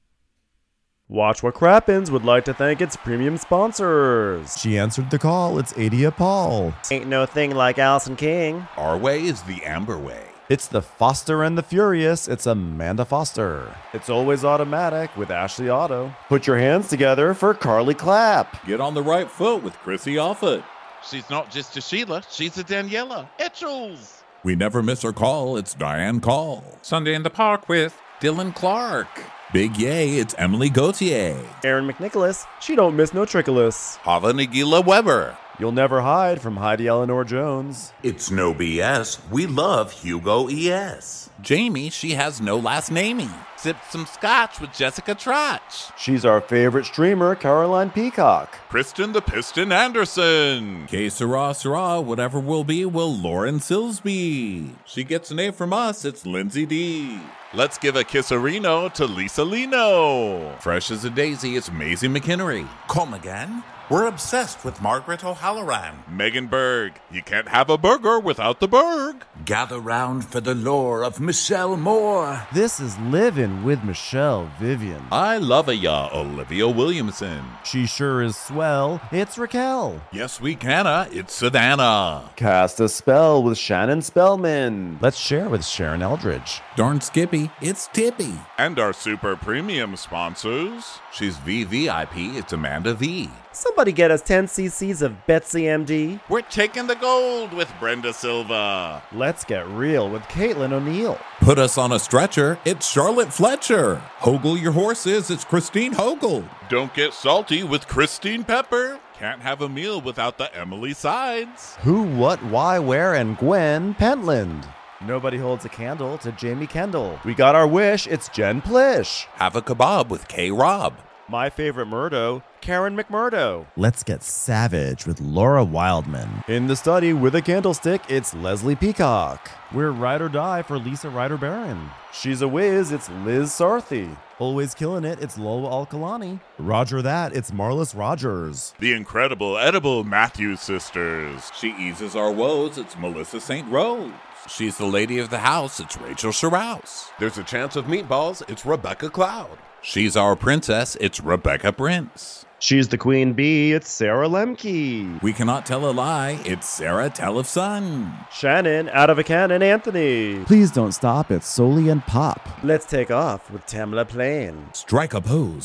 Speaker 5: Watch What Crappens would like to thank its premium sponsors.
Speaker 1: She answered the call. It's Adia Paul.
Speaker 5: Ain't no thing like Allison King.
Speaker 6: Our way is the Amber way.
Speaker 1: It's the Foster and the Furious. It's Amanda Foster.
Speaker 5: It's Always Automatic with Ashley Otto. Put your hands together for Carly Clapp.
Speaker 6: Get on the right foot with Chrissy Offit.
Speaker 7: She's not just a Sheila, she's a Daniela Etchells.
Speaker 6: We never miss her call. It's Diane Call.
Speaker 8: Sunday in the Park with
Speaker 6: Dylan Clark. Big yay, it's Emily Gauthier.
Speaker 5: Aaron McNicholas. She don't miss no trickolas.
Speaker 7: Hava Nagila Weber.
Speaker 5: You'll never hide from Heidi Eleanor Jones.
Speaker 9: It's no B S. We love Hugo E S.
Speaker 6: Jamie, she has no last namey.
Speaker 7: Sipped some scotch with Jessica Trotch.
Speaker 5: She's our favorite streamer, Caroline Peacock.
Speaker 7: Kristen the Piston Anderson.
Speaker 6: Que sera, sera, whatever will be, will Lauren Silsby. She gets an A from us, it's Lindsay D.
Speaker 7: Let's give a kisserino to Lisa Lino.
Speaker 6: Fresh as a daisy, it's Maisie McKinnery.
Speaker 9: Come again? We're obsessed with Margaret O'Halloran.
Speaker 7: Megan Berg. You can't have a burger without the Berg.
Speaker 9: Gather round for the lore of Michelle Moore.
Speaker 5: This is Livin' with Michelle Vivian.
Speaker 6: I love a ya, Olivia Williamson.
Speaker 5: She sure is swell. It's Raquel.
Speaker 6: Yes, we canna, it's Savannah.
Speaker 5: Cast a spell with Shannon Spellman.
Speaker 1: Let's share with Sharon Eldridge.
Speaker 6: Darn Skippy, it's Tippy.
Speaker 7: And our super premium sponsors.
Speaker 6: She's V V I P, it's Amanda V.
Speaker 5: Somebody get us ten cc's of Betsy M D.
Speaker 7: We're taking the gold with Brenda Silva.
Speaker 5: Let's get real with Caitlin O'Neill.
Speaker 6: Put us on a stretcher, it's Charlotte Fletcher. Hoggle your horses, it's Christine Hoggle.
Speaker 7: Don't get salty with Christine Pepper. Can't have a meal without the Emily Sides.
Speaker 5: Who, what, why, where, and Gwen Pentland. Nobody holds a candle to Jamie Kendall. We got our wish, it's Jen Plish.
Speaker 6: Have a kebab with K. Rob.
Speaker 5: My favorite Murdo, Karen McMurdo.
Speaker 1: Let's get savage with Laura Wildman.
Speaker 5: In the study with a candlestick, it's Leslie Peacock. We're ride or die for Lisa Ryder Barron. She's a whiz, it's Liz Sarthy. Always killing it, it's Lola Alkalani.
Speaker 1: Roger that, it's Marlis Rogers.
Speaker 7: The incredible edible Matthews sisters.
Speaker 6: She eases our woes, it's Melissa Saint Rose. She's the lady of the house, it's Rachel Sherrouse.
Speaker 10: There's a chance of meatballs, it's Rebecca Cloud.
Speaker 6: She's our princess, it's Rebecca Prince.
Speaker 5: She's the queen bee, it's Sarah Lemke.
Speaker 6: We cannot tell a lie, it's Sarah Telefson.
Speaker 5: Shannon, out of a cannon, Anthony.
Speaker 1: Please don't stop, it's Soli and Pop.
Speaker 5: Let's take off with Tamla Plain.
Speaker 6: Strike a pose, it's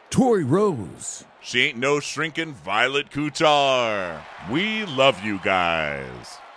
Speaker 6: Tori Rose.
Speaker 7: She ain't no shrinking Violet Kuchar. We love you guys.